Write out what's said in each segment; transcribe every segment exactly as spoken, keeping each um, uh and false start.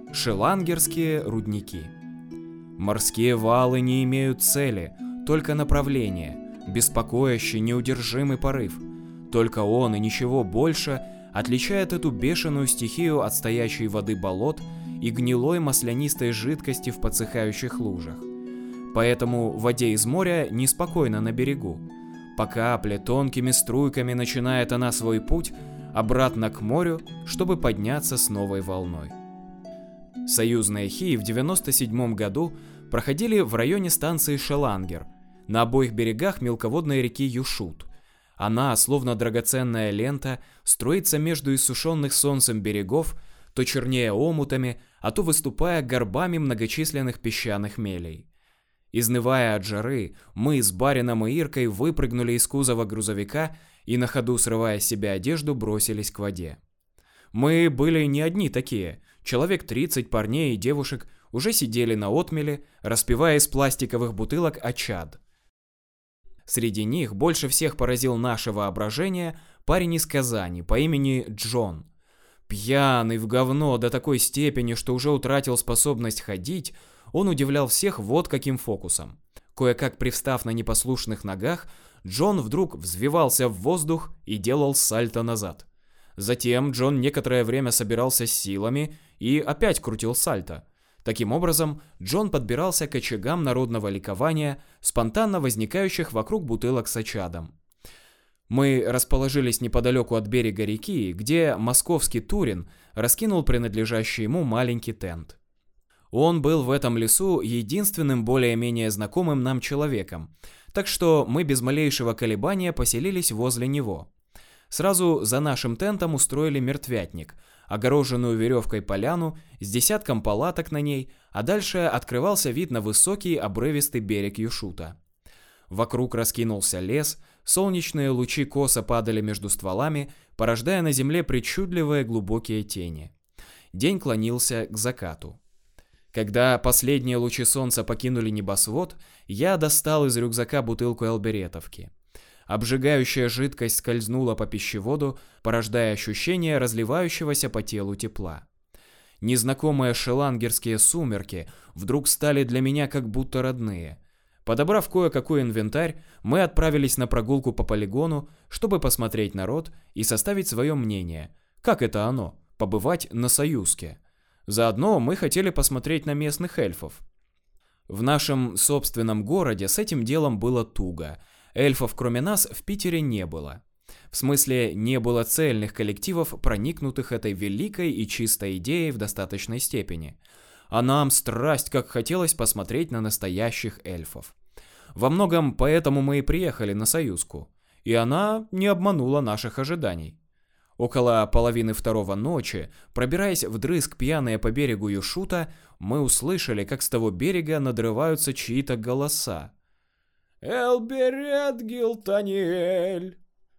Шелангерские рудники. Морские валы не имеют цели, только направления, беспокоящий неудержимый порыв. Только он и ничего больше отличает эту бешеную стихию от стоячей воды болот и гнилой маслянистой жидкости в подсыхающих лужах. Поэтому в воде из моря неспокойно на берегу. По капле тонкими струйками начинает она свой путь обратно к морю, чтобы подняться с новой волной. Союзные Хи в девяносто седьмом году проходили в районе станции Шелангер, на обоих берегах мелководной реки Юшут. Она, словно драгоценная лента, строится между иссушенных солнцем берегов, то чернее омутами, а то выступая горбами многочисленных песчаных мелей. Изнывая от жары, мы с барином и Иркой выпрыгнули из кузова грузовика и на ходу, срывая с себя одежду, бросились к воде. Мы были не одни такие. Человек тридцать парней и девушек уже сидели на отмеле, распивая из пластиковых бутылок очад. Среди них больше всех поразил наше воображение парень из Казани по имени Джон. Пьяный в говно до такой степени, что уже утратил способность ходить, он удивлял всех вот каким фокусом. Кое-как привстав на непослушных ногах, Джон вдруг взвивался в воздух и делал сальто назад. Затем Джон некоторое время собирался с силами и опять крутил сальто. Таким образом, Джон подбирался к очагам народного ликования, спонтанно возникающих вокруг бутылок с очадом. Мы расположились неподалеку от берега реки, где московский Турин раскинул принадлежащий ему маленький тент. Он был в этом лесу единственным более-менее знакомым нам человеком, так что мы без малейшего колебания поселились возле него. Сразу за нашим тентом устроили мертвятник, огороженную веревкой поляну с десятком палаток на ней, а дальше открывался вид на высокий обрывистый берег Юшута. Вокруг раскинулся лес, солнечные лучи косо падали между стволами, порождая на земле причудливые глубокие тени. День клонился к закату. Когда последние лучи солнца покинули небосвод, я достал из рюкзака бутылку элберетовки. Обжигающая жидкость скользнула по пищеводу, порождая ощущение разливающегося по телу тепла. Незнакомые шелангерские сумерки вдруг стали для меня как будто родные. Подобрав кое-какой инвентарь, мы отправились на прогулку по полигону, чтобы посмотреть народ и составить свое мнение. Как это оно – побывать на Союзке? Заодно мы хотели посмотреть на местных эльфов. В нашем собственном городе с этим делом было туго. Эльфов, кроме нас, в Питере не было. В смысле, не было цельных коллективов, проникнутых этой великой и чистой идеей в достаточной степени. А нам страсть как хотелось посмотреть на настоящих эльфов. Во многом поэтому мы и приехали на Союзку. И она не обманула наших ожиданий. Около половины второго ночи, пробираясь вдрызг пьяные по берегу Юшута, мы услышали, как с того берега надрываются чьи-то голоса. «Элберет Гилтаниэль!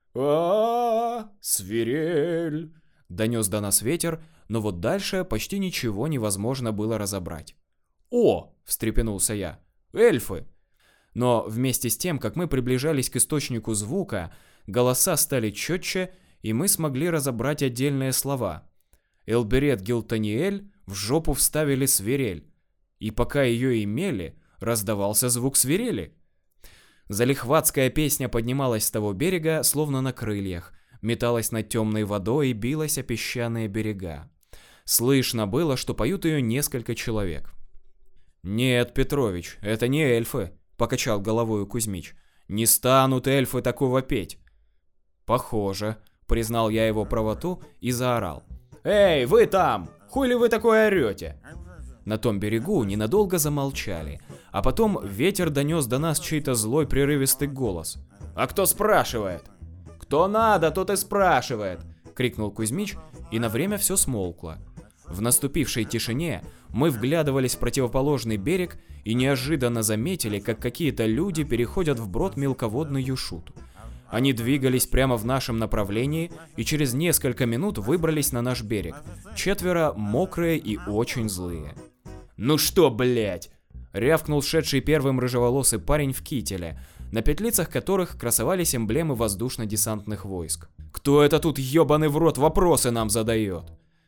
А, свирель!» Донес до нас ветер, но вот дальше почти ничего невозможно было разобрать. «О!» – встрепенулся я. «Эльфы!» Но вместе с тем, как мы приближались к источнику звука, голоса стали четче, и мы смогли разобрать отдельные слова. Элберет Гилтаниэль в жопу вставили свирель, и пока ее имели, раздавался звук свирели. Залихватская песня поднималась с того берега, словно на крыльях, металась над темной водой и билась о песчаные берега. Слышно было, что поют ее несколько человек. «Нет, Петрович, это не эльфы», — покачал головой Кузьмич. «Не станут эльфы такого петь». «Похоже», — признал я его правоту и заорал. «Эй, вы там! Хули вы такое орете?» На том берегу ненадолго замолчали, а потом ветер донес до нас чей-то злой прерывистый голос. «А кто спрашивает?» «Кто надо, тот и спрашивает!» — крикнул Кузьмич, и на время все смолкло. В наступившей тишине мы вглядывались в противоположный берег и неожиданно заметили, как какие-то люди переходят вброд мелководный Юшут. Они двигались прямо в нашем направлении и через несколько минут выбрались на наш берег. Четверо мокрые и очень злые. «Ну что, блять!» — рявкнул шедший первым рыжеволосый парень в кителе, на петлицах которых красовались эмблемы воздушно-десантных войск. «Кто это тут ебаный в рот вопросы нам задает?»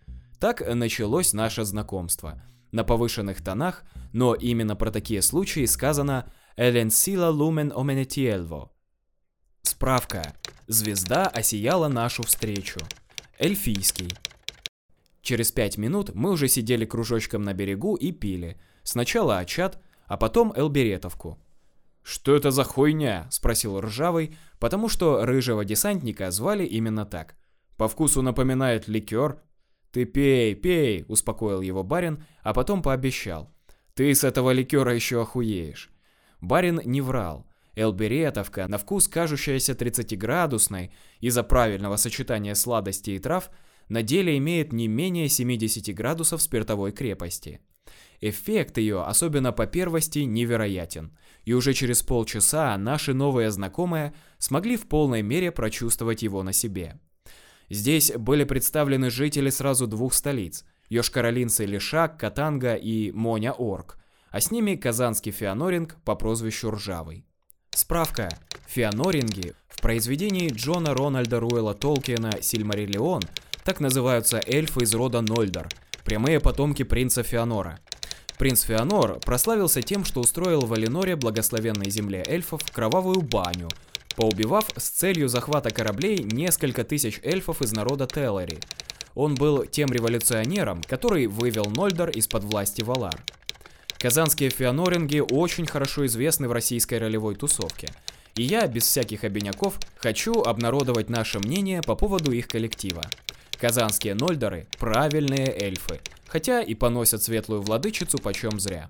Так началось наше знакомство. На повышенных тонах, но именно про такие случаи сказано «Элен сила лумен оменетиэльво». Справка. Звезда осияла нашу встречу. Эльфийский. Через пять минут мы уже сидели кружочком на берегу и пили. Сначала очат, а потом элберетовку. «Что это за хуйня?» – спросил Ржавый, потому что рыжего десантника звали именно так. «По вкусу напоминает ликер». «Ты пей, пей», – успокоил его барин, а потом пообещал. «Ты с этого ликера еще охуеешь». Барин не врал. Элберетовка, на вкус кажущаяся тридцатиградусной из-за правильного сочетания сладостей и трав, на деле имеет не менее семьдесят градусов спиртовой крепости. Эффект ее, особенно по первости, невероятен, и уже через полчаса наши новые знакомые смогли в полной мере прочувствовать его на себе. Здесь были представлены жители сразу двух столиц – йошкар-олинцы Лишак, Катанга и Моня-Орг, а с ними казанский феоноринг по прозвищу Ржавый. Справка. Феоноринги в произведении Джона Рональда Руэлла Толкиена «Сильмариллион» так называются эльфы из рода Нольдор, прямые потомки принца Феонора. Принц Феонор прославился тем, что устроил в Элиноре, благословенной земле эльфов, кровавую баню, поубивав с целью захвата кораблей несколько тысяч эльфов из народа Теллари. Он был тем революционером, который вывел Нольдор из-под власти Валар. Казанские феоноринги очень хорошо известны в российской ролевой тусовке, и я, без всяких обиняков, хочу обнародовать наше мнение по поводу их коллектива. Казанские Нольдоры – правильные эльфы, хотя и поносят светлую владычицу почем зря.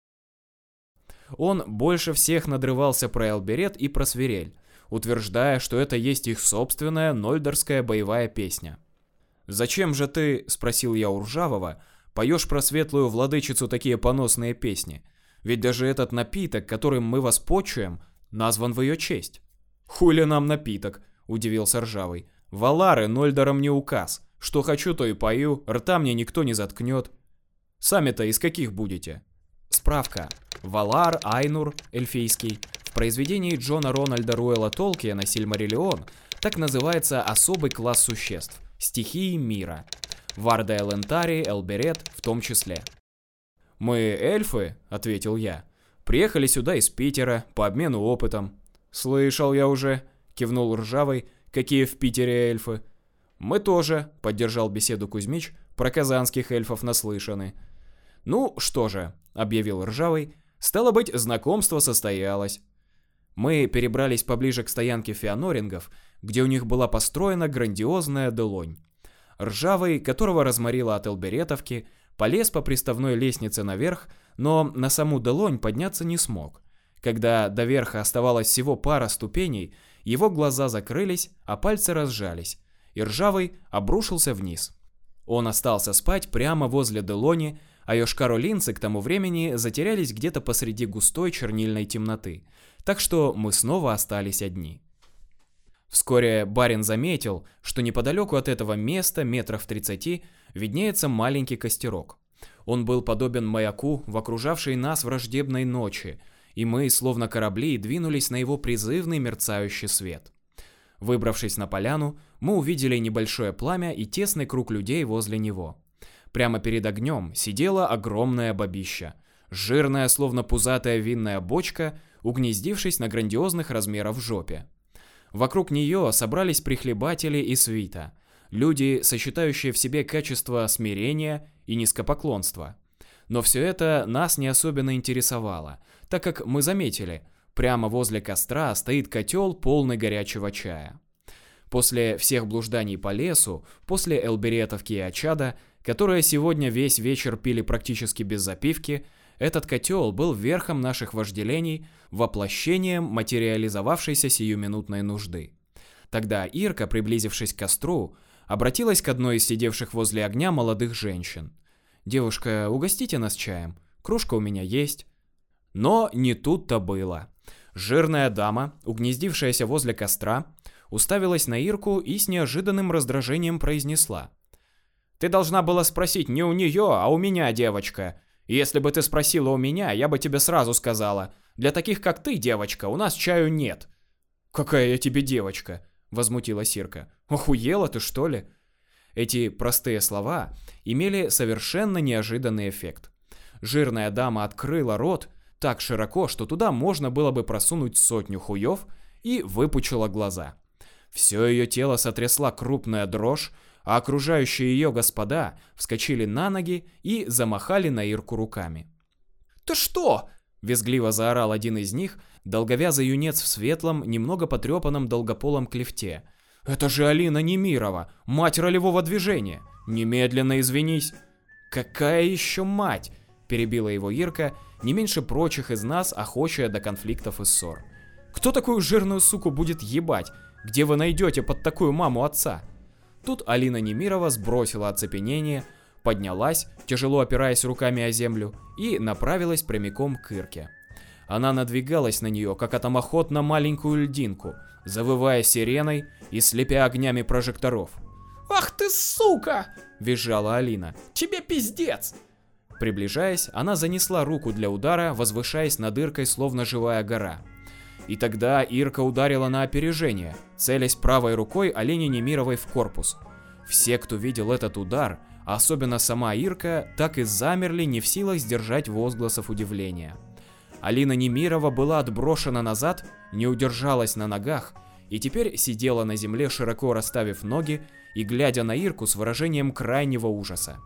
Он больше всех надрывался про Элберет и про свирель, утверждая, что это есть их собственная нольдорская боевая песня. «Зачем же ты, — спросил я у Ржавого, — поешь про светлую владычицу такие поносные песни? Ведь даже этот напиток, которым мы вас почуем, назван в ее честь». «Хули нам напиток?» — удивился Ржавый. «Валары Нольдорам не указ. Что хочу, то и пою, рта мне никто не заткнет». «Сами-то из каких будете?» Справка. Валар, Айнур, эльфийский, в произведении Джона Рональда Руэлла Толкиена «Сильмариллион» так называется особый класс существ – стихии мира. Варда Элентари, Элберет в том числе. «Мы эльфы», — ответил я. «Приехали сюда из Питера по обмену опытом». «Слышал я уже», — кивнул Ржавый, — «какие в Питере эльфы». «Мы тоже», — поддержал беседу Кузьмич, — «про казанских эльфов наслышаны». «Ну что же», — объявил Ржавый, — «стало быть, знакомство состоялось». Мы перебрались поближе к стоянке феонорингов, где у них была построена грандиозная Делонь. Ржавый, которого разморило от Элберетовки, полез по приставной лестнице наверх, но на саму Делонь подняться не смог. Когда до верха оставалось всего пара ступеней, его глаза закрылись, а пальцы разжались, и Ржавый обрушился вниз. Он остался спать прямо возле Делони, а йошкар-олинцы к тому времени затерялись где-то посреди густой чернильной темноты, так что мы снова остались одни. Вскоре барин заметил, что неподалеку от этого места, метров в тридцати, виднеется маленький костерок. Он был подобен маяку в окружавшей нас враждебной ночи, и мы, словно корабли, двинулись на его призывный мерцающий свет. Выбравшись на поляну, мы увидели небольшое пламя и тесный круг людей возле него. Прямо перед огнем сидела огромная бабища, жирная, словно пузатая винная бочка, угнездившись на грандиозных размеров жопе. Вокруг нее собрались прихлебатели и свита, люди, сочетающие в себе качества смирения и низкопоклонства. Но все это нас не особенно интересовало, так как мы заметили, прямо возле костра стоит котел, полный горячего чая. После всех блужданий по лесу, после Элберетовки и очада, которые сегодня весь вечер пили практически без запивки, этот котел был верхом наших вожделений, воплощением материализовавшейся сиюминутной нужды. Тогда Ирка, приблизившись к костру, обратилась к одной из сидевших возле огня молодых женщин. «Девушка, угостите нас чаем, кружка у меня есть». Но не тут-то было. Жирная дама, угнездившаяся возле костра, уставилась на Ирку и с неожиданным раздражением произнесла: «Ты должна была спросить не у нее, а у меня, девочка. Если бы ты спросила у меня, я бы тебе сразу сказала: для таких, как ты, девочка, у нас чаю нет». «Какая я тебе девочка?» — возмутилась Ирка. «Охуела ты, что ли?» Эти простые слова имели совершенно неожиданный эффект. Жирная дама открыла рот так широко, что туда можно было бы просунуть сотню хуев, и выпучила глаза. Все ее тело сотрясла крупная дрожь, а окружающие ее господа вскочили на ноги и замахали на Ирку руками. «Ты что?» – визгливо заорал один из них, долговязый юнец в светлом, немного потрепанном долгополом клефте. «Это же Алина Немирова, мать ролевого движения! Немедленно извинись!» «Какая еще мать?» – перебила его Ирка, не меньше прочих из нас, охочая до конфликтов и ссор. «Кто такую жирную суку будет ебать? Где вы найдете под такую маму отца?» Тут Алина Немирова сбросила оцепенение, поднялась, тяжело опираясь руками о землю, и направилась прямиком к Ирке. Она надвигалась на нее, как атомоход на маленькую льдинку, завывая сиреной и слепя огнями прожекторов. «Ах ты сука!» – визжала Алина. «Тебе пиздец!» Приближаясь, она занесла руку для удара, возвышаясь над Иркой, словно живая гора. И тогда Ирка ударила на опережение, целясь правой рукой Алине Немировой в корпус. Все, кто видел этот удар, а особенно сама Ирка, так и замерли, не в силах сдержать возгласов удивления. Алина Немирова была отброшена назад, не удержалась на ногах и теперь сидела на земле, широко расставив ноги и глядя на Ирку с выражением крайнего ужаса.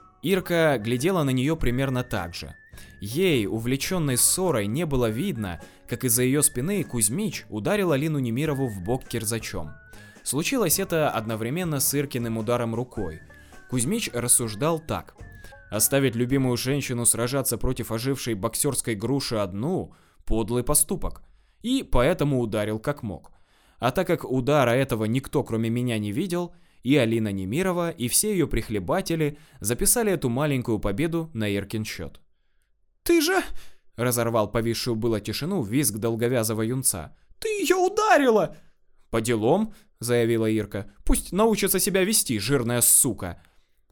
Ирка глядела на нее примерно так же. Ей, увлеченной ссорой, не было видно, как из-за ее спины Кузьмич ударил Алину Немирову в бок кирзачом. Случилось это одновременно с Иркиным ударом рукой. Кузьмич рассуждал так: оставить любимую женщину сражаться против ожившей боксерской груши одну – подлый поступок, и поэтому ударил как мог. А так как удара этого никто кроме меня не видел, и Алина Немирова, и все ее прихлебатели записали эту маленькую победу на Иркин счет. «Ты же...» – разорвал повисшую было тишину визг долговязого юнца. «Ты ее ударила!» «По делам», – заявила Ирка. «Пусть научится себя вести, жирная сука».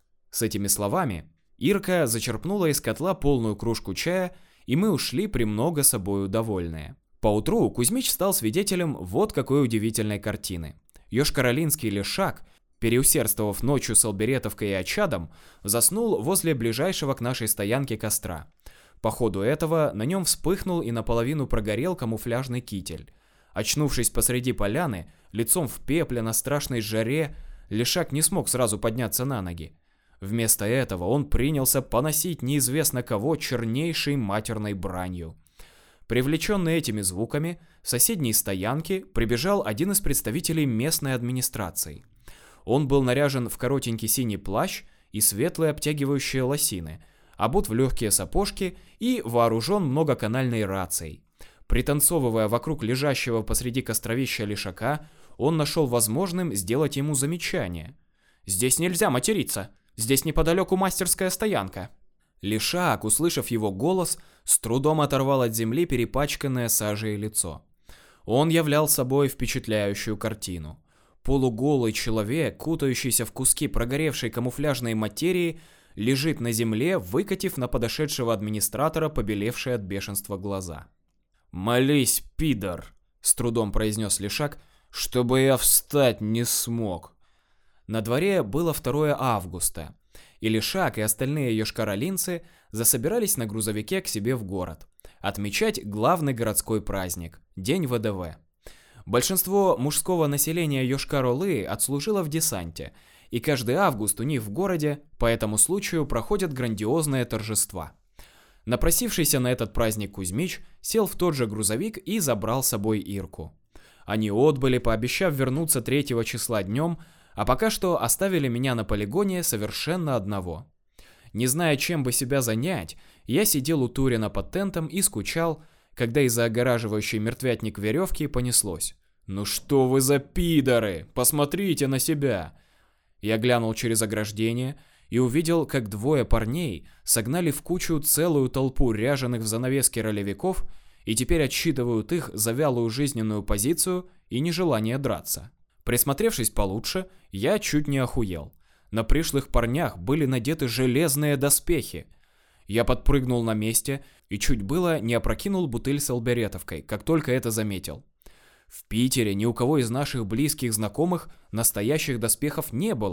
С этими словами Ирка зачерпнула из котла полную кружку чая, и мы ушли премного собою довольные. Поутру Кузьмич стал свидетелем вот какой удивительной картины. Йошкар-Олинский лешак, переусердствовав ночью с Алберетовкой и Очадом, заснул возле ближайшего к нашей стоянке костра. По ходу этого на нем вспыхнул и наполовину прогорел камуфляжный китель. Очнувшись посреди поляны, лицом в пепле на страшной жаре, лешак не смог сразу подняться на ноги. Вместо этого он принялся поносить неизвестно кого чернейшей матерной бранью. Привлеченный этими звуками, в соседней стоянке прибежал один из представителей местной администрации. Он был наряжен в коротенький синий плащ и светлые обтягивающие лосины, обут в легкие сапожки и вооружен многоканальной рацией. Пританцовывая вокруг лежащего посреди костровища лешака, он нашел возможным сделать ему замечание. «Здесь нельзя материться! Здесь неподалеку мастерская стоянка!» Лешак, услышав его голос, с трудом оторвал от земли перепачканное сажей лицо. Он являл собой впечатляющую картину. Полуголый человек, кутающийся в куски прогоревшей камуфляжной материи, лежит на земле, выкатив на подошедшего администратора побелевшие от бешенства глаза. «Молись, пидор!» — с трудом произнес лешак, — «чтобы я встать не смог». На дворе было второе августа, и лешак и остальные йошкар-олинцы засобирались на грузовике к себе в город, отмечать главный городской праздник – День вэ дэ вэ. Большинство мужского населения Йошкар-Олы отслужило в десанте, и каждый август у них в городе по этому случаю проходят грандиозные торжества. Напросившийся на этот праздник Кузьмич сел в тот же грузовик и забрал с собой Ирку. Они отбыли, пообещав вернуться третьего числа днем, а пока что оставили меня на полигоне совершенно одного. Не зная, чем бы себя занять, я сидел у Турина под тентом и скучал, когда из-за огораживающей мертвятник веревки понеслось: «Ну что вы за пидоры? Посмотрите на себя!» Я глянул через ограждение и увидел, как двое парней согнали в кучу целую толпу ряженых в занавеске ролевиков и теперь отсчитывают их за вялую жизненную позицию и нежелание драться. Присмотревшись получше, я чуть не охуел. На пришлых парнях были надеты железные доспехи. Я подпрыгнул на месте и чуть было не опрокинул бутыль с Алберетовкой, как только это заметил. В Питере ни у кого из наших близких знакомых настоящих доспехов не было,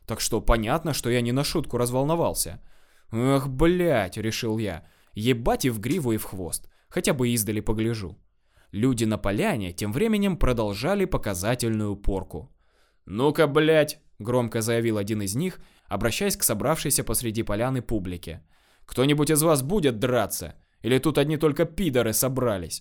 Так что понятно, что я не на шутку разволновался. Эх, блять, решил я, ебать и в гриву, и в хвост, хотя бы издали погляжу. Люди на поляне тем временем продолжали показательную порку. «Ну-ка, блять», — громко заявил один из них, обращаясь к собравшейся посреди поляны публике. «Кто-нибудь из вас будет драться? Или тут одни только пидоры собрались?»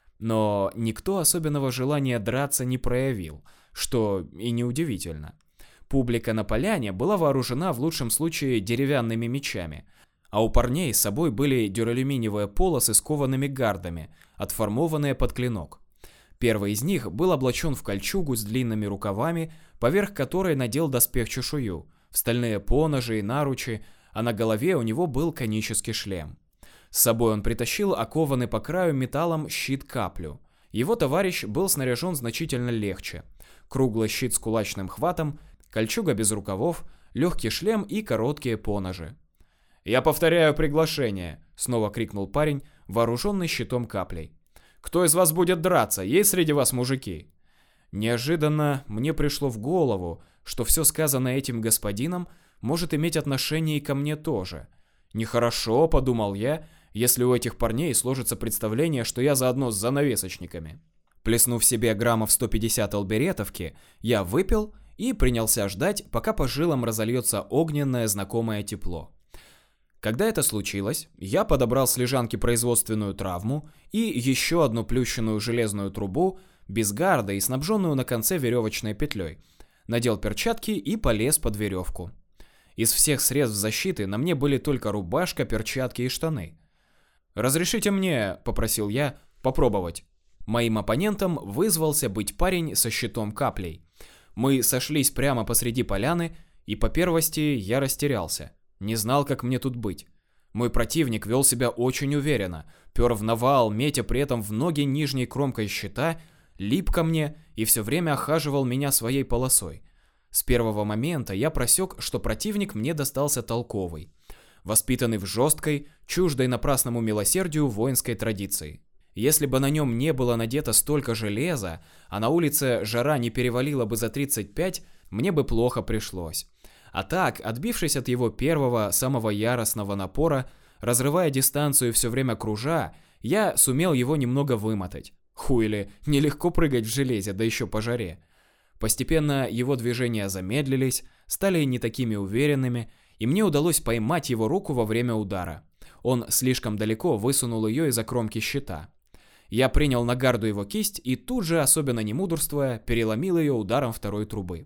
Но никто особенного желания драться не проявил, что и неудивительно. Публика на поляне была вооружена в лучшем случае деревянными мечами, а у парней с собой были дюралюминиевые полосы с коваными гардами, отформованные под клинок. Первый из них был облачен в кольчугу с длинными рукавами, поверх которой надел доспех-чешую, в стальные поножи и наручи, а на голове у него был конический шлем. С собой он притащил окованный по краю металлом щит-каплю. Его товарищ был снаряжен значительно легче. Круглый щит с кулачным хватом, кольчуга без рукавов, легкий шлем и короткие поножи. «Я повторяю приглашение!» — снова крикнул парень, вооруженный щитом-каплей. «Кто из вас будет драться? Есть среди вас мужики?» Неожиданно мне пришло в голову, что все сказанное этим господином может иметь отношение и ко мне тоже. Нехорошо, подумал я, если у этих парней сложится представление, что я заодно с занавесочниками. Плеснув себе граммов сто пятьдесят алберетовки, я выпил и принялся ждать, пока по жилам разольется огненное знакомое тепло. Когда это случилось, я подобрал с лежанки производственную травму и еще одну плющенную железную трубу, без гарда и снабженную на конце веревочной петлей, надел перчатки и полез под веревку. Из всех средств защиты на мне были только рубашка, перчатки и штаны. «Разрешите мне, — попросил я, — попробовать». Моим оппонентом вызвался быть парень со щитом-каплей. Мы сошлись прямо посреди поляны, и по первости я растерялся. Не знал, как мне тут быть. Мой противник вел себя очень уверенно, пер в навал, метя при этом в ноги нижней кромкой щита, лип ко мне и все время охаживал меня своей полосой. С первого момента я просек, что противник мне достался толковый, воспитанный в жесткой, чуждой напрасному милосердию воинской традиции. Если бы на нем не было надето столько железа, а на улице жара не перевалила бы за тридцать пять, мне бы плохо пришлось. А так, отбившись от его первого, самого яростного напора, разрывая дистанцию и все время кружа, я сумел его немного вымотать. Хуй нелегко прыгать в железе, да еще по жаре. Постепенно его движения замедлились, стали не такими уверенными, и мне удалось поймать его руку во время удара. Он слишком далеко высунул ее из-за кромки щита. Я принял на гарду его кисть и тут же, особенно не мудрствуя, переломил ее ударом второй трубы.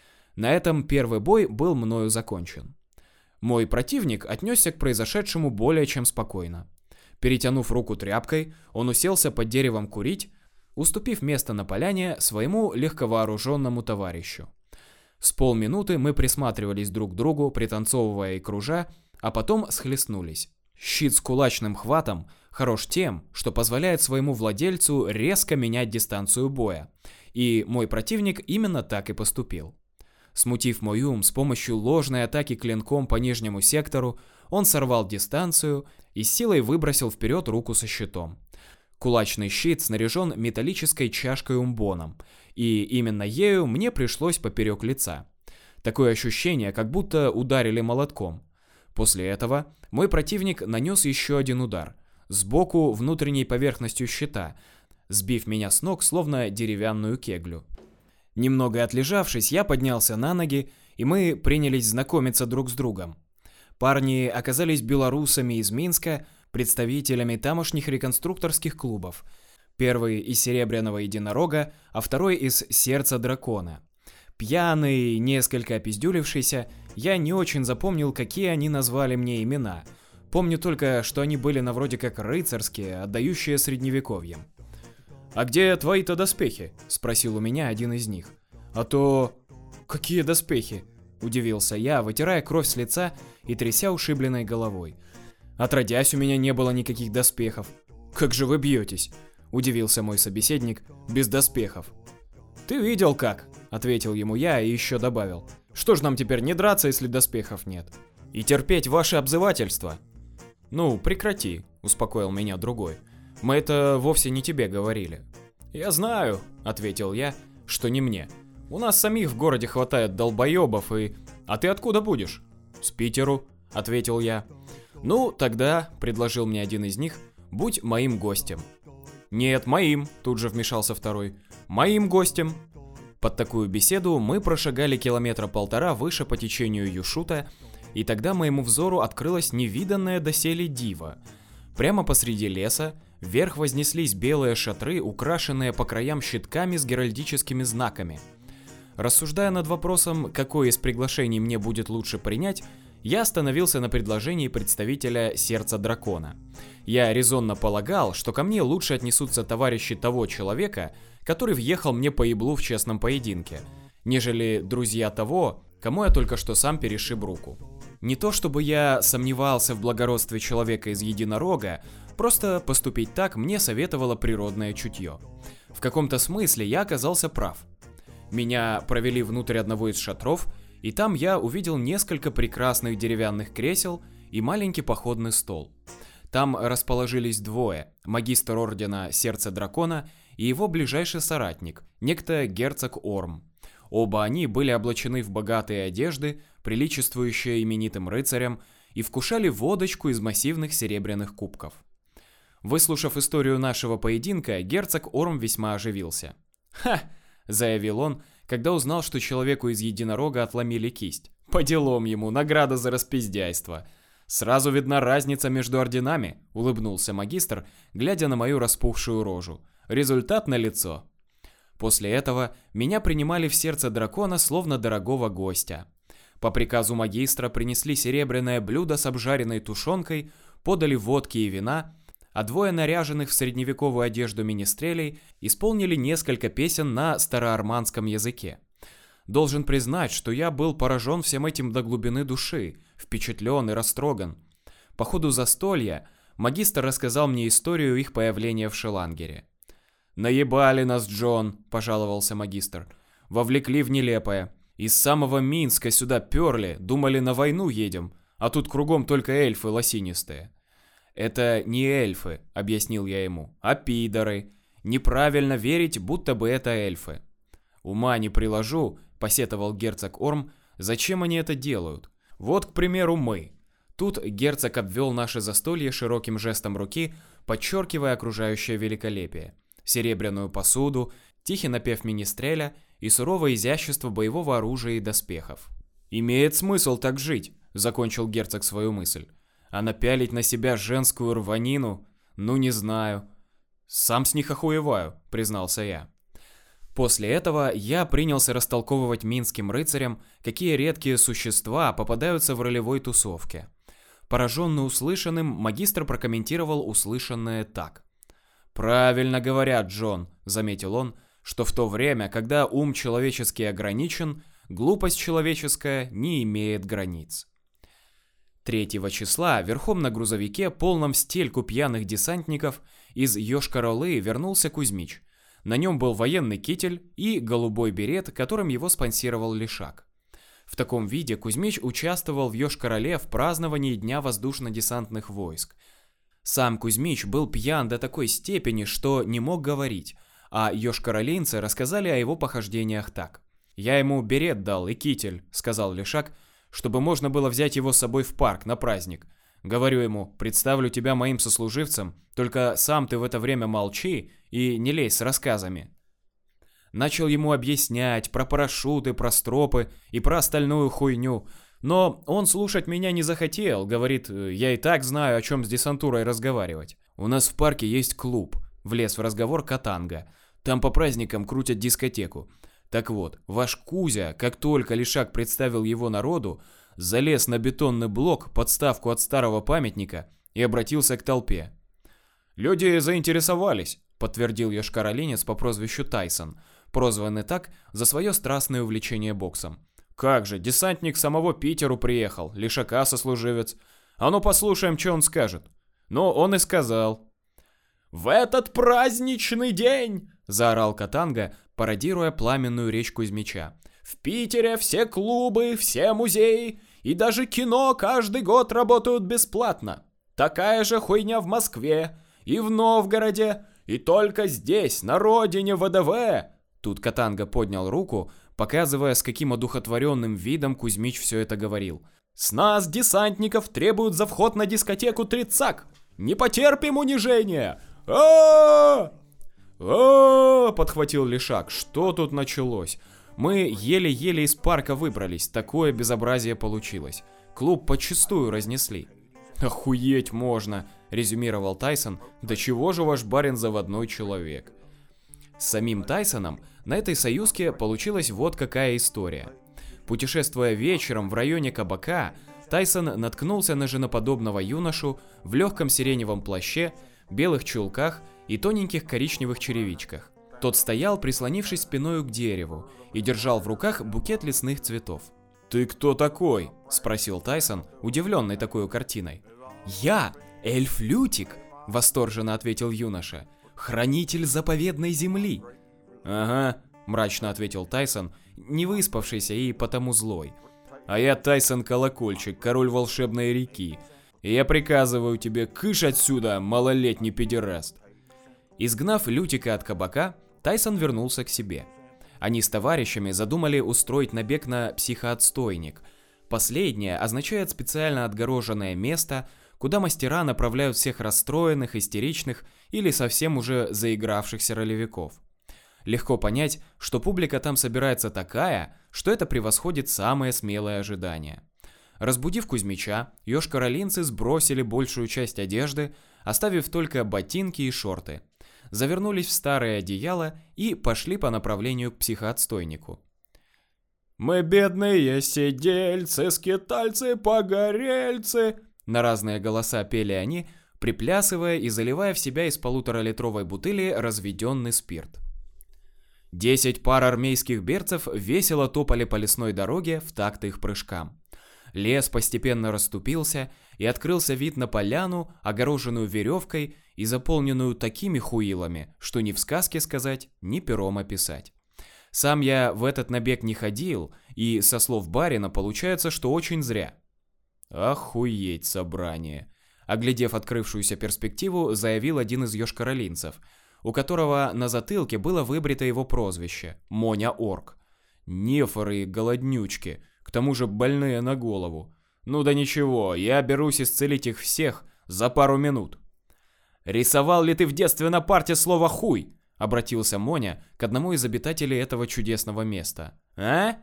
На этом первый бой был мною закончен. Мой противник отнесся к произошедшему более чем спокойно. Перетянув руку тряпкой, он уселся под деревом курить, уступив место на поляне своему легковооруженному товарищу. С полминуты мы присматривались друг к другу, пританцовывая и кружа, а потом схлестнулись. Щит с кулачным хватом хорош тем, что позволяет своему владельцу резко менять дистанцию боя, и мой противник именно так и поступил. Смутив мой ум с помощью ложной атаки клинком по нижнему сектору, он сорвал дистанцию и с силой выбросил вперед руку со щитом. Кулачный щит снаряжен металлической чашкой-умбоном, и именно ею мне пришлось поперек лица. Такое ощущение, как будто ударили молотком. После этого мой противник нанес еще один удар, сбоку внутренней поверхностью щита, сбив меня с ног словно деревянную кеглю. Немного отлежавшись, я поднялся на ноги, и мы принялись знакомиться друг с другом. Парни оказались белорусами из Минска, представителями тамошних реконструкторских клубов. Первый из Серебряного единорога, а второй из Сердца дракона. Пьяный, несколько опиздюлившийся, я не очень запомнил, какие они назвали мне имена. Помню только, что они были на вроде как рыцарские, отдающие средневековьем. «А где твои-то доспехи?» – спросил у меня один из них. «А то...» «Какие доспехи?» – удивился я, вытирая кровь с лица и тряся ушибленной головой. «Отродясь, у меня не было никаких доспехов». «Как же вы бьетесь?» – удивился мой собеседник. «Без доспехов». «Ты видел как?» – ответил ему я и еще добавил. «Что ж нам теперь не драться, если доспехов нет? И терпеть ваши обзывательства?» «Ну, прекрати», – успокоил меня другой. «Мы это вовсе не тебе говорили». «Я знаю», — ответил я, — «что не мне. У нас самих в городе хватает долбоебов и... А ты откуда будешь? С Питеру, ответил я. Ну, тогда, предложил мне один из них, будь моим гостем. Нет, моим, тут же вмешался второй. Моим гостем. Под такую беседу мы прошагали километра полтора выше по течению Юшута, и тогда моему взору открылось невиданное доселе диво. Прямо посреди леса вверх вознеслись белые шатры, украшенные по краям щитками с геральдическими знаками. Рассуждая над вопросом, какое из приглашений мне будет лучше принять, я остановился на предложении представителя Сердца Дракона. Я резонно полагал, что ко мне лучше отнесутся товарищи того человека, который въехал мне по еблу в честном поединке, нежели друзья того, кому я только что сам перешиб руку. Не то чтобы я сомневался в благородстве человека из Единорога, просто поступить так мне советовало природное чутье. В каком-то смысле я оказался прав. Меня провели внутрь одного из шатров, и там я увидел несколько прекрасных деревянных кресел и маленький походный стол. Там расположились двое, магистр ордена Сердца Дракона и его ближайший соратник, некто герцог Орм. Оба они были облачены в богатые одежды, приличествующие именитым рыцарям, и вкушали водочку из массивных серебряных кубков. Выслушав историю нашего поединка, герцог Орм весьма оживился. «Ха!» – заявил он, когда узнал, что человеку из Единорога отломили кисть. «По делам ему, награда за распиздяйство!» «Сразу видна разница между орденами», – улыбнулся магистр, глядя на мою распухшую рожу. «Результат налицо». После этого меня принимали в Сердце Дракона словно дорогого гостя. По приказу магистра принесли серебряное блюдо с обжаренной тушенкой, подали водки и вина, а двое наряженных в средневековую одежду министрелей исполнили несколько песен на староарманском языке. Должен признать, что я был поражен всем этим до глубины души, впечатлен и растроган. По ходу застолья магистр рассказал мне историю их появления в Шелангере. «Наебали нас, Джон», – пожаловался магистр. «Вовлекли в нелепое. Из самого Минска сюда перли, думали, на войну едем, а тут кругом только эльфы лосинистые». «Это не эльфы», — объяснил я ему, — «а пидоры. Неправильно верить, будто бы это эльфы». «Ума не приложу», — посетовал герцог Орм, — «зачем они это делают? Вот, к примеру, мы». Тут герцог обвел наше застолье широким жестом руки, подчеркивая окружающее великолепие. Серебряную посуду, тихий напев министреля и суровое изящество боевого оружия и доспехов. «Имеет смысл так жить», — закончил герцог свою мысль. А напялить на себя женскую рванину? Ну, не знаю. Сам с них охуеваю, признался я. После этого я принялся растолковывать минским рыцарям, какие редкие существа попадаются в ролевой тусовке. Пораженный услышанным, магистр прокомментировал услышанное так. «Правильно говорят, Джон», — заметил он, «что в то время, когда ум человеческий ограничен, глупость человеческая не имеет границ». Третьего числа верхом на грузовике, полном в стельку пьяных десантников, из Йошкар-Олы вернулся Кузьмич. На нем был военный китель и голубой берет, которым его спонсировал Лешак. В таком виде Кузьмич участвовал в Йошкар-Оле в праздновании Дня воздушно-десантных войск. Сам Кузьмич был пьян до такой степени, что не мог говорить, а йошкар-олейнцы рассказали о его похождениях так. «Я ему берет дал и китель», — сказал Лешак, чтобы можно было взять его с собой в парк на праздник. Говорю ему, представлю тебя моим сослуживцем, только сам ты в это время молчи и не лезь с рассказами. Начал ему объяснять про парашюты, про стропы и про остальную хуйню, но он слушать меня не захотел, говорит, я и так знаю, о чем с десантурой разговаривать. У нас в парке есть клуб, влез в разговор Катанга, там по праздникам крутят дискотеку. Так вот, ваш Кузя, как только Лешак представил его народу, залез на бетонный блок, подставку от старого памятника, и обратился к толпе. «Люди заинтересовались», — подтвердил йошкар-оленец по прозвищу Тайсон, прозванный так за свое страстное увлечение боксом. «Как же, десантник самого Питеру приехал, Лешака сослуживец. А ну послушаем, что он скажет». Ну, он и сказал. «В этот праздничный день!» — заорал Катанга, пародируя пламенную речь Кузьмича. «В Питере все клубы, все музеи и даже кино каждый год работают бесплатно. Такая же хуйня в Москве и в Новгороде, и только здесь, на родине ВДВ». Тут Катанга поднял руку, показывая, с каким одухотворенным видом Кузьмич все это говорил. «С нас, десантников, требуют за вход на дискотеку тридцак! Не потерпим унижения! а а подхватил Лешак. «Что тут началось? Мы еле-еле из парка выбрались, такое безобразие получилось. Клуб подчистую разнесли». «Охуеть можно», — резюмировал Тайсон. «Да чего же ваш барин заводной человек?» С самим Тайсоном на этой союзке получилась вот какая история. Путешествуя вечером в районе кабака, Тайсон наткнулся на женоподобного юношу в легком сиреневом плаще, белых чулках и тоненьких коричневых черевичках. Тот стоял, прислонившись спиной к дереву, и держал в руках букет лесных цветов. «Ты кто такой?» – спросил Тайсон, удивленный такой картиной. «Я, эльф Лютик», – восторженно ответил юноша, – «хранитель заповедной земли». «Ага», – мрачно ответил Тайсон, не выспавшийся и потому злой. «А я Тайсон Колокольчик, король волшебной реки. И я приказываю тебе, кыш отсюда, малолетний педераст». Изгнав Лютика от кабака, Тайсон вернулся к себе. Они с товарищами задумали устроить набег на психоотстойник. Последнее означает специально отгороженное место, куда мастера направляют всех расстроенных, истеричных или совсем уже заигравшихся ролевиков. Легко понять, что публика там собирается такая, что это превосходит самые смелые ожидания. Разбудив Кузьмича, ёж-каролинцы сбросили большую часть одежды, оставив только ботинки и шорты. Завернулись в старое одеяло и пошли по направлению к психоотстойнику. «Мы бедные сидельцы, скитальцы, погорельцы!» На разные голоса пели они, приплясывая и заливая в себя из полуторалитровой бутыли разведенный спирт. Десять пар армейских берцев весело топали по лесной дороге в такт их прыжкам. Лес постепенно расступился, и открылся вид на поляну, огороженную веревкой и заполненную такими хуилами, что ни в сказке сказать, ни пером описать. Сам я в этот набег не ходил, и, со слов барина, получается, что очень зря. «Охуеть собрание!» Оглядев открывшуюся перспективу, заявил один из ёж-каролинцев, у которого на затылке было выбрито его прозвище – Моня-орк. «Нефоры и голоднючки, к тому же больные на голову. Ну да ничего, я берусь исцелить их всех за пару минут». «Рисовал ли ты в детстве на парте слово «хуй»?» – обратился Моня к одному из обитателей этого чудесного места. «А?»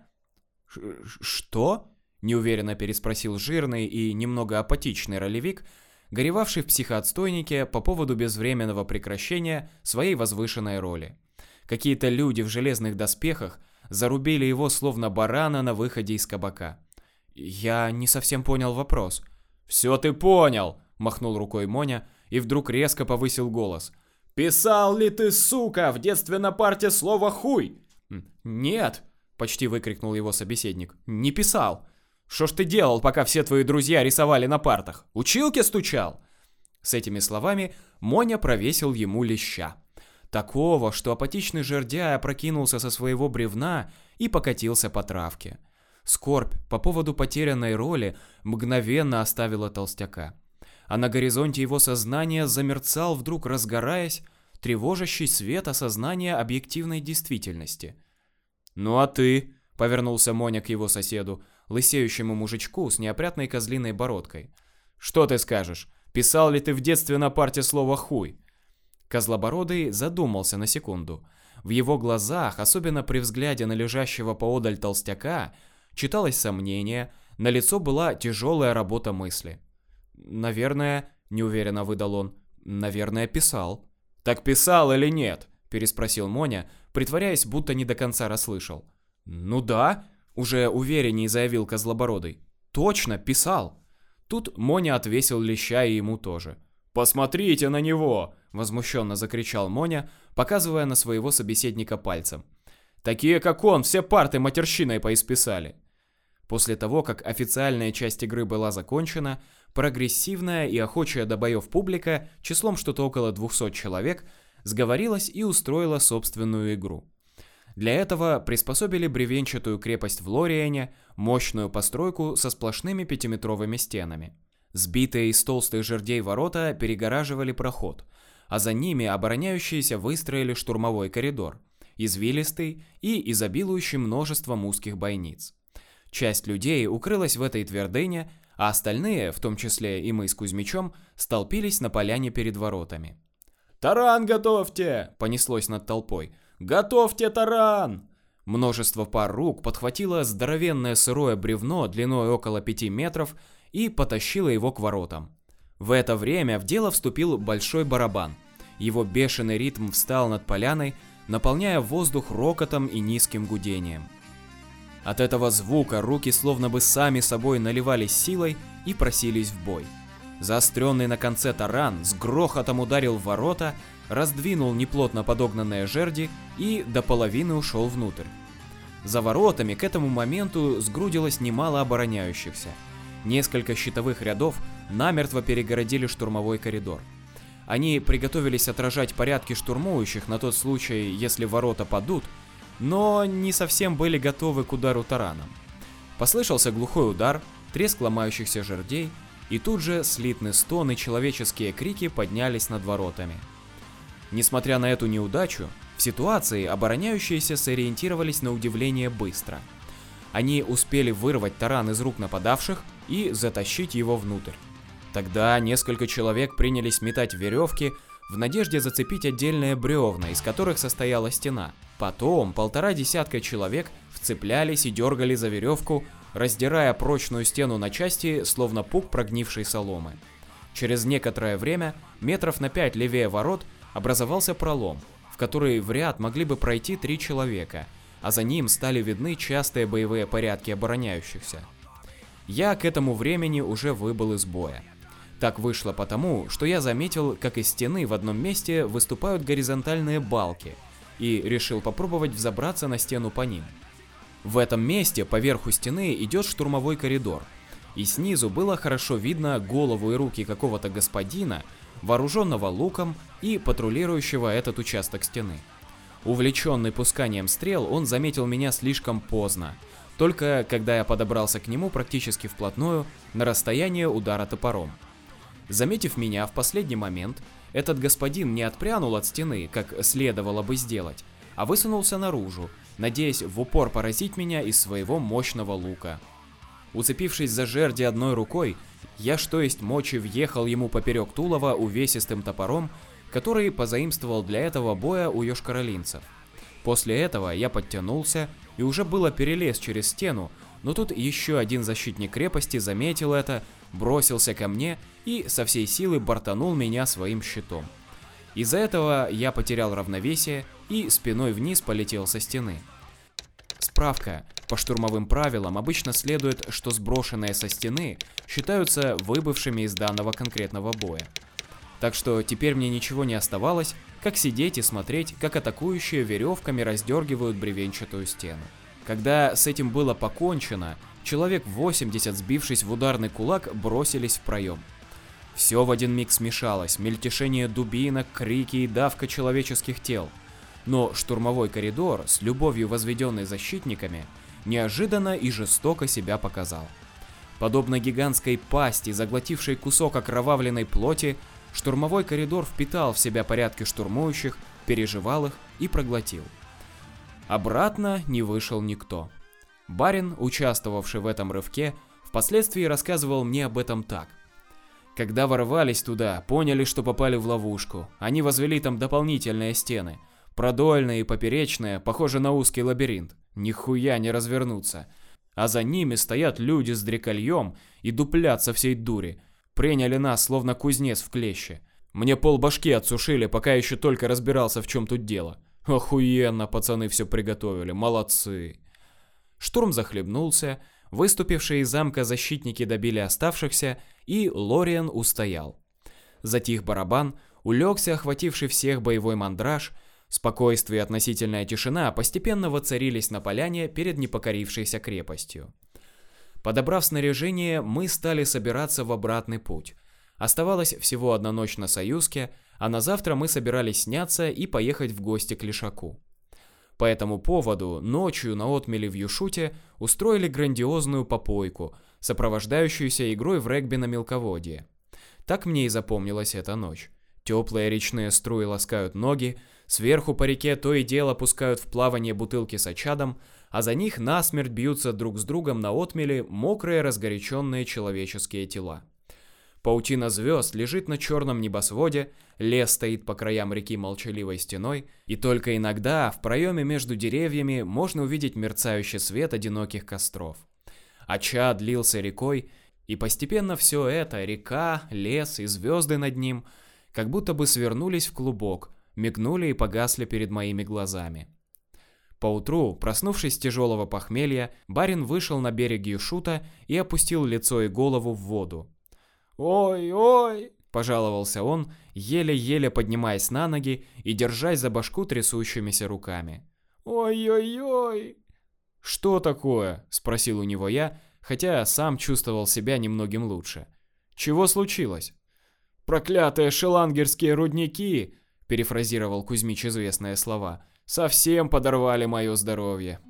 «Что?» – неуверенно переспросил жирный и немного апатичный ролевик, горевавший в психоотстойнике по поводу безвременного прекращения своей возвышенной роли. Какие-то люди в железных доспехах зарубили его словно барана на выходе из кабака. «Я не совсем понял вопрос». «Все ты понял!» – махнул рукой Моня и вдруг резко повысил голос. «Писал ли ты, сука, в детстве на парте слово «хуй»?» «Нет!» – почти выкрикнул его собеседник. «Не писал! Что ж ты делал, пока все твои друзья рисовали на партах? Училки стучал?» С этими словами Моня провесил ему леща. Такого, что апатичный жердяй опрокинулся со своего бревна и покатился по травке. Скорбь по поводу потерянной роли мгновенно оставила толстяка. А на горизонте его сознания замерцал, вдруг разгораясь, тревожащий свет осознания объективной действительности. «Ну а ты?» — повернулся Моня к его соседу, лысеющему мужичку с неопрятной козлиной бородкой. «Что ты скажешь? Писал ли ты в детстве на парте слово «хуй»?» Козлобородый задумался на секунду. В его глазах, особенно при взгляде на лежащего поодаль толстяка, читалось сомнение, на лицо была тяжелая работа мысли. «Наверное», — неуверенно выдал он, — «наверное, писал». «Так писал или нет?» — переспросил Моня, притворяясь, будто не до конца расслышал. «Ну да», — уже увереннее заявил Козлобородый. «Точно, писал». Тут Моня отвесил леща и ему тоже. «Посмотрите на него!» — возмущенно закричал Моня, показывая на своего собеседника пальцем. «Такие, как он, все парты матерщиной поисписали». После того, как официальная часть игры была закончена, прогрессивная и охочая до боев публика, числом что-то около двухсот человек, сговорилась и устроила собственную игру. Для этого приспособили бревенчатую крепость в Лориэне, мощную постройку со сплошными пятиметровыми стенами. Сбитые из толстых жердей ворота перегораживали проход, а за ними обороняющиеся выстроили штурмовой коридор. извилистый и изобилующий множеством узких бойниц. Часть людей укрылась в этой твердыне, а остальные, в том числе и мы с Кузьмичом, столпились на поляне перед воротами. «Таран готовьте!» — понеслось над толпой. «Готовьте таран!» Множество пар рук подхватило здоровенное сырое бревно длиной около пяти метров и потащило его к воротам. В это время в дело вступил большой барабан. Его бешеный ритм встал над поляной, наполняя воздух рокотом и низким гудением. От этого звука руки словно бы сами собой наливались силой и просились в бой. Заостренный на конце таран с грохотом ударил в ворота, раздвинул неплотно подогнанные жерди и до половины ушел внутрь. За воротами к этому моменту сгрудилось немало обороняющихся. Несколько щитовых рядов намертво перегородили штурмовой коридор. Они приготовились отражать порядки штурмующих на тот случай, если ворота падут, но не совсем были готовы к удару тараном. Послышался глухой удар, треск ломающихся жердей, и тут же слитный стон и человеческие крики поднялись над воротами. Несмотря на эту неудачу, в ситуации обороняющиеся сориентировались на удивление быстро. Они успели вырвать таран из рук нападавших и затащить его внутрь. Тогда несколько человек принялись метать веревки в надежде зацепить отдельные бревна, из которых состояла стена. Потом полтора десятка человек вцеплялись и дергали за веревку, раздирая прочную стену на части, словно пук прогнившей соломы. Через некоторое время, метров на пять левее ворот, образовался пролом, в который в ряд могли бы пройти три человека, а за ним стали видны частые боевые порядки обороняющихся. Я к этому времени уже выбыл из боя. Так вышло потому, что я заметил, как из стены в одном месте выступают горизонтальные балки, и решил попробовать взобраться на стену по ним. В этом месте поверху стены идет штурмовой коридор, и снизу было хорошо видно голову и руки какого-то господина, вооруженного луком и патрулирующего этот участок стены. Увлеченный пусканием стрел, он заметил меня слишком поздно, только когда я подобрался к нему практически вплотную на расстояние удара топором. Заметив меня в последний момент, этот господин не отпрянул от стены, как следовало бы сделать, а высунулся наружу, надеясь в упор поразить меня из своего мощного лука. Уцепившись за жерди одной рукой, я что есть мочи въехал ему поперек тулова увесистым топором, который позаимствовал для этого боя у йошкар-олинцев. После этого я подтянулся и уже было перелез через стену, но тут еще один защитник крепости заметил это, бросился ко мне и со всей силы бортанул меня своим щитом. Из-за этого я потерял равновесие и спиной вниз полетел со стены. Справка. По штурмовым правилам обычно следует, что сброшенные со стены считаются выбывшими из данного конкретного боя. Так что теперь мне ничего не оставалось, как сидеть и смотреть, как атакующие веревками раздергивают бревенчатую стену. Когда с этим было покончено, человек восемьдесят, сбившись в ударный кулак, бросились в проем. Все в один миг смешалось: мельтешение дубинок, крики и давка человеческих тел. Но штурмовой коридор, с любовью возведенный защитниками, неожиданно и жестоко себя показал. Подобно гигантской пасти, заглотившей кусок окровавленной плоти, штурмовой коридор впитал в себя порядки штурмующих, переживал их и проглотил. Обратно не вышел никто. Барин, участвовавший в этом рывке, впоследствии рассказывал мне об этом так. Когда ворвались туда, поняли, что попали в ловушку. Они возвели там дополнительные стены. Продольные и поперечные, похожи на узкий лабиринт. Нихуя не развернуться. А за ними стоят люди с дрекольем и дуплят со всей дури. Приняли нас, словно кузнец в клеще. Мне полбашки отсушили, пока еще только разбирался, в чем тут дело. Охуенно, пацаны все приготовили, молодцы. Штурм захлебнулся, выступившие из замка защитники добили оставшихся, и Лориан устоял. Затих барабан, улегся охвативший всех боевой мандраж, спокойствие и относительная тишина постепенно воцарились на поляне перед непокорившейся крепостью. Подобрав снаряжение, мы стали собираться в обратный путь. Оставалась всего одна ночь на Союзке, а на завтра мы собирались сняться и поехать в гости к Лешаку. По этому поводу ночью на отмеле в Юшуте устроили грандиозную попойку, сопровождающуюся игрой в регби на мелководье. Так мне и запомнилась эта ночь. Теплые речные струи ласкают ноги, Сверху по реке то и дело пускают в плавание бутылки с очадом, а за них насмерть бьются друг с другом на отмели мокрые разгоряченные человеческие тела. Паутина звезд лежит на черном небосводе, лес стоит по краям реки молчаливой стеной, и только иногда в проеме между деревьями можно увидеть мерцающий свет одиноких костров. Очаг лился рекой, и постепенно все это, река, лес и звезды над ним, как будто бы свернулись в клубок, мигнули и погасли перед моими глазами. Поутру, проснувшись с тяжелого похмелья, барин вышел на берег Юшута и опустил лицо и голову в воду. «Ой-ой!» – пожаловался он, еле-еле поднимаясь на ноги и держась за башку трясущимися руками. «Ой-ой-ой!» «Что такое?» – спросил у него я, хотя сам чувствовал себя немногим лучше. «Чего случилось?» «Проклятые шелангерские рудники!» – перефразировал Кузьмич известные слова. «Совсем подорвали мое здоровье».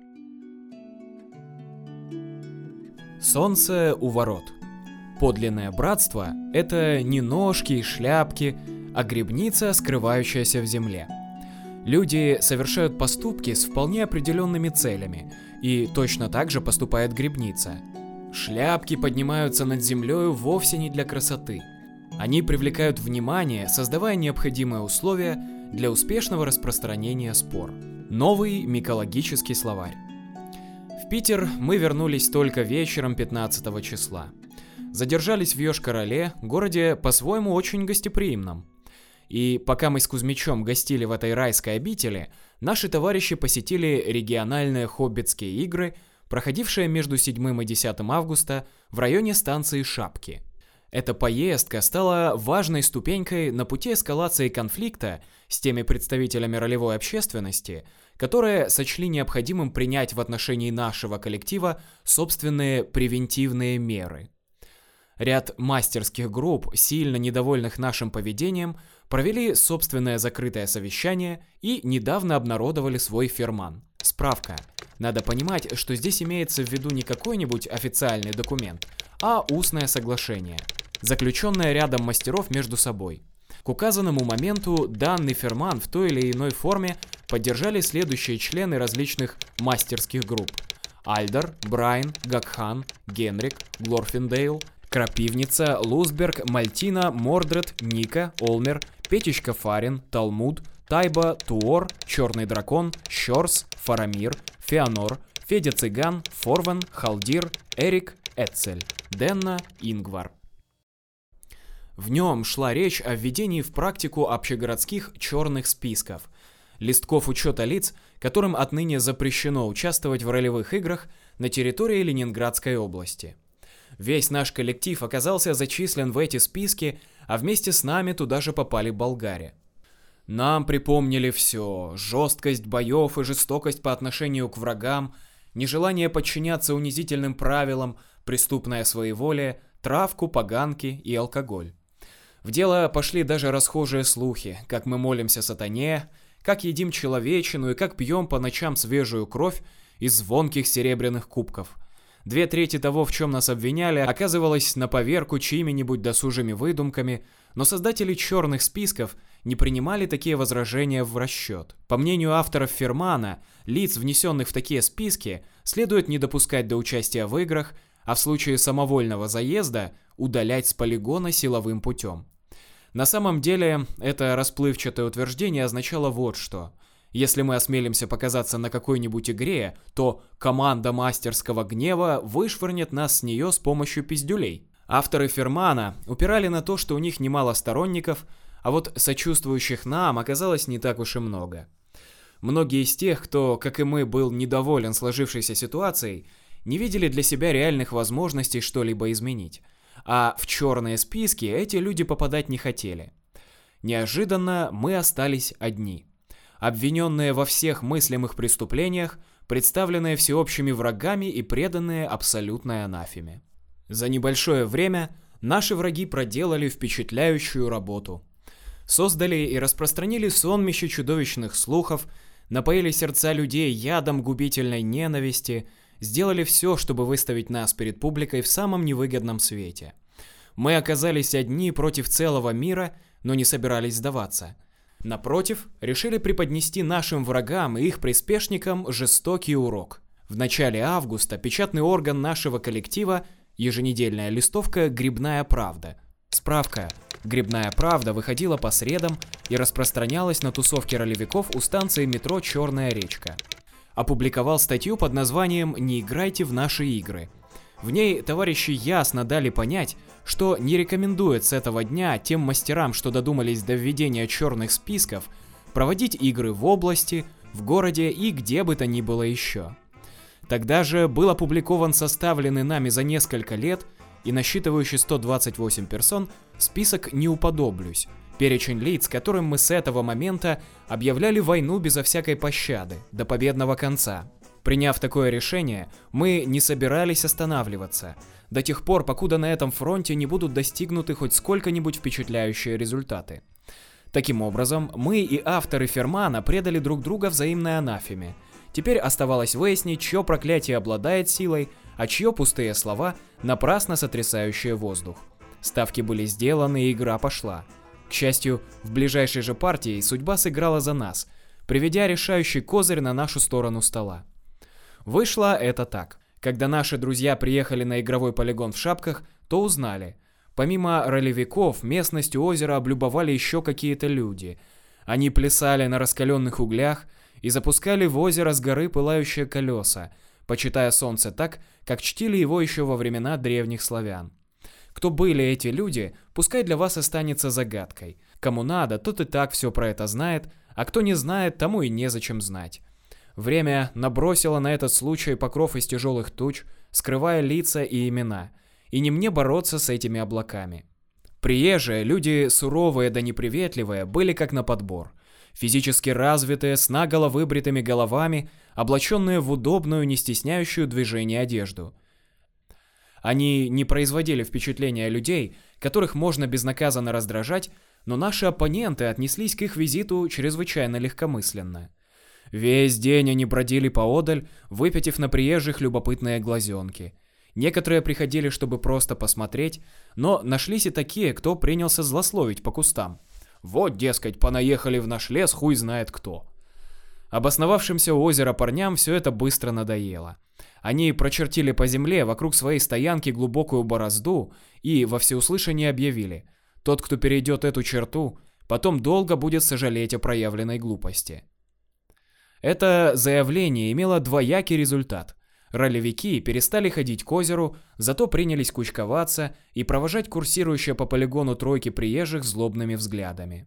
Солнце у ворот. Подлинное братство – это не ножки и шляпки, а гребница, скрывающаяся в земле. Люди совершают поступки с вполне определенными целями, и точно так же поступает гребница. Шляпки поднимаются над землей вовсе не для красоты. Они привлекают внимание, создавая необходимые условия для успешного распространения спор. Новый микологический словарь. В Питер мы вернулись только вечером пятнадцатого числа. Задержались в Йошкар-Оле, городе по-своему очень гостеприимном. И пока мы с Кузьмичом гостили в этой райской обители, наши товарищи посетили региональные хоббитские игры, проходившие между седьмым и десятым августа в районе станции Шапки. Эта поездка стала важной ступенькой на пути эскалации конфликта с теми представителями ролевой общественности, которые сочли необходимым принять в отношении нашего коллектива собственные превентивные меры. Ряд мастерских групп, сильно недовольных нашим поведением, провели собственное закрытое совещание и недавно обнародовали свой ферман. Справка. Надо понимать, что здесь имеется в виду не какой-нибудь официальный документ, а устное соглашение, заключенное рядом мастеров между собой. К указанному моменту данный ферман в той или иной форме поддержали следующие члены различных мастерских групп: Альдар, Брайан, Гакхан, Генрик, Глорфиндейл, Крапивница, Лузберг, Мальтина, Мордред, Ника, Олмер, Петечка Фарин, Талмуд, Тайба, Туор, Черный дракон, Щорс, Фарамир, Феонор, Федя Цыган, Форвен, Халдир, Эрик, Эцель, Денна, Ингвар. В нем шла речь о введении в практику общегородских черных списков, листков учета лиц, которым отныне запрещено участвовать в ролевых играх на территории Ленинградской области. Весь наш коллектив оказался зачислен в эти списки, а вместе с нами туда же попали болгари. Нам припомнили все: жесткость боев и жестокость по отношению к врагам, нежелание подчиняться унизительным правилам, преступное своеволие, травку, поганки и алкоголь. В дело пошли даже расхожие слухи, как мы молимся сатане, как едим человечину и как пьем по ночам свежую кровь из звонких серебряных кубков. Две трети того, в чем нас обвиняли, оказывалось на поверку чьими-нибудь досужими выдумками, но создатели черных списков не принимали такие возражения в расчет. По мнению авторов фермана, лиц, внесенных в такие списки, следует не допускать до участия в играх, а в случае самовольного заезда удалять с полигона силовым путем. На самом деле, это расплывчатое утверждение означало вот что: если мы осмелимся показаться на какой-нибудь игре, то команда мастерского гнева вышвырнет нас с нее с помощью пиздюлей. Авторы фермана упирали на то, что у них немало сторонников, а вот сочувствующих нам оказалось не так уж и много. Многие из тех, кто, как и мы, был недоволен сложившейся ситуацией, не видели для себя реальных возможностей что-либо изменить, а в черные списки эти люди попадать не хотели. Неожиданно мы остались одни. Обвиненные во всех мыслимых преступлениях, представленные всеобщими врагами и преданные абсолютной анафеме. За небольшое время наши враги проделали впечатляющую работу. Создали и распространили сонмище чудовищных слухов, напоили сердца людей ядом губительной ненависти, сделали все, чтобы выставить нас перед публикой в самом невыгодном свете. Мы оказались одни против целого мира, но не собирались сдаваться. Напротив, решили преподнести нашим врагам и их приспешникам жестокий урок. В начале августа печатный орган нашего коллектива, еженедельная листовка «Грибная правда». Справка. «Грибная правда» выходила по средам и распространялась на тусовке ролевиков у станции метро «Черная речка». Опубликовал статью под названием «Не играйте в наши игры». В ней товарищи ясно дали понять, что не рекомендует с этого дня тем мастерам, что додумались до введения черных списков, проводить игры в области, в городе и где бы то ни было еще. Тогда же был опубликован составленный нами за несколько лет и насчитывающий сто двадцать восемь персон список «Не уподоблюсь», перечень лиц, которым мы с этого момента объявляли войну безо всякой пощады, до победного конца. Приняв такое решение, мы не собирались останавливаться, до тех пор, покуда на этом фронте не будут достигнуты хоть сколько-нибудь впечатляющие результаты. Таким образом, мы и авторы Фермана предали друг друга взаимной анафеме. Теперь оставалось выяснить, чье проклятие обладает силой, а чье пустые слова, напрасно сотрясающие воздух. Ставки были сделаны, и игра пошла. К счастью, в ближайшей же партии судьба сыграла за нас, приведя решающий козырь на нашу сторону стола. Вышло это так. Когда наши друзья приехали на игровой полигон в шапках, то узнали. Помимо ролевиков, местность у озера облюбовали еще какие-то люди. Они плясали на раскаленных углях и запускали в озеро с горы пылающие колеса, почитая солнце так, как чтили его еще во времена древних славян. Кто были эти люди, пускай для вас останется загадкой. Кому надо, тот и так все про это знает, а кто не знает, тому и незачем знать. Время набросило на этот случай покров из тяжелых туч, скрывая лица и имена, и не мне бороться с этими облаками. Приезжие, люди суровые да неприветливые, были как на подбор. Физически развитые, с наголо выбритыми головами, облаченные в удобную, не стесняющую движение одежду. Они не производили впечатления людей, которых можно безнаказанно раздражать, но наши оппоненты отнеслись к их визиту чрезвычайно легкомысленно. Весь день они бродили поодаль, выпятив на приезжих любопытные глазенки. Некоторые приходили, чтобы просто посмотреть, но нашлись и такие, кто принялся злословить по кустам. Вот, дескать, понаехали в наш лес хуй знает кто. Обосновавшимся у озера парням все это быстро надоело. Они прочертили по земле вокруг своей стоянки глубокую борозду и во всеуслышание объявили: тот, кто перейдет эту черту, потом долго будет сожалеть о проявленной глупости. Это заявление имело двоякий результат. Ролевики перестали ходить к озеру, зато принялись кучковаться и провожать курсирующие по полигону тройки приезжих злобными взглядами.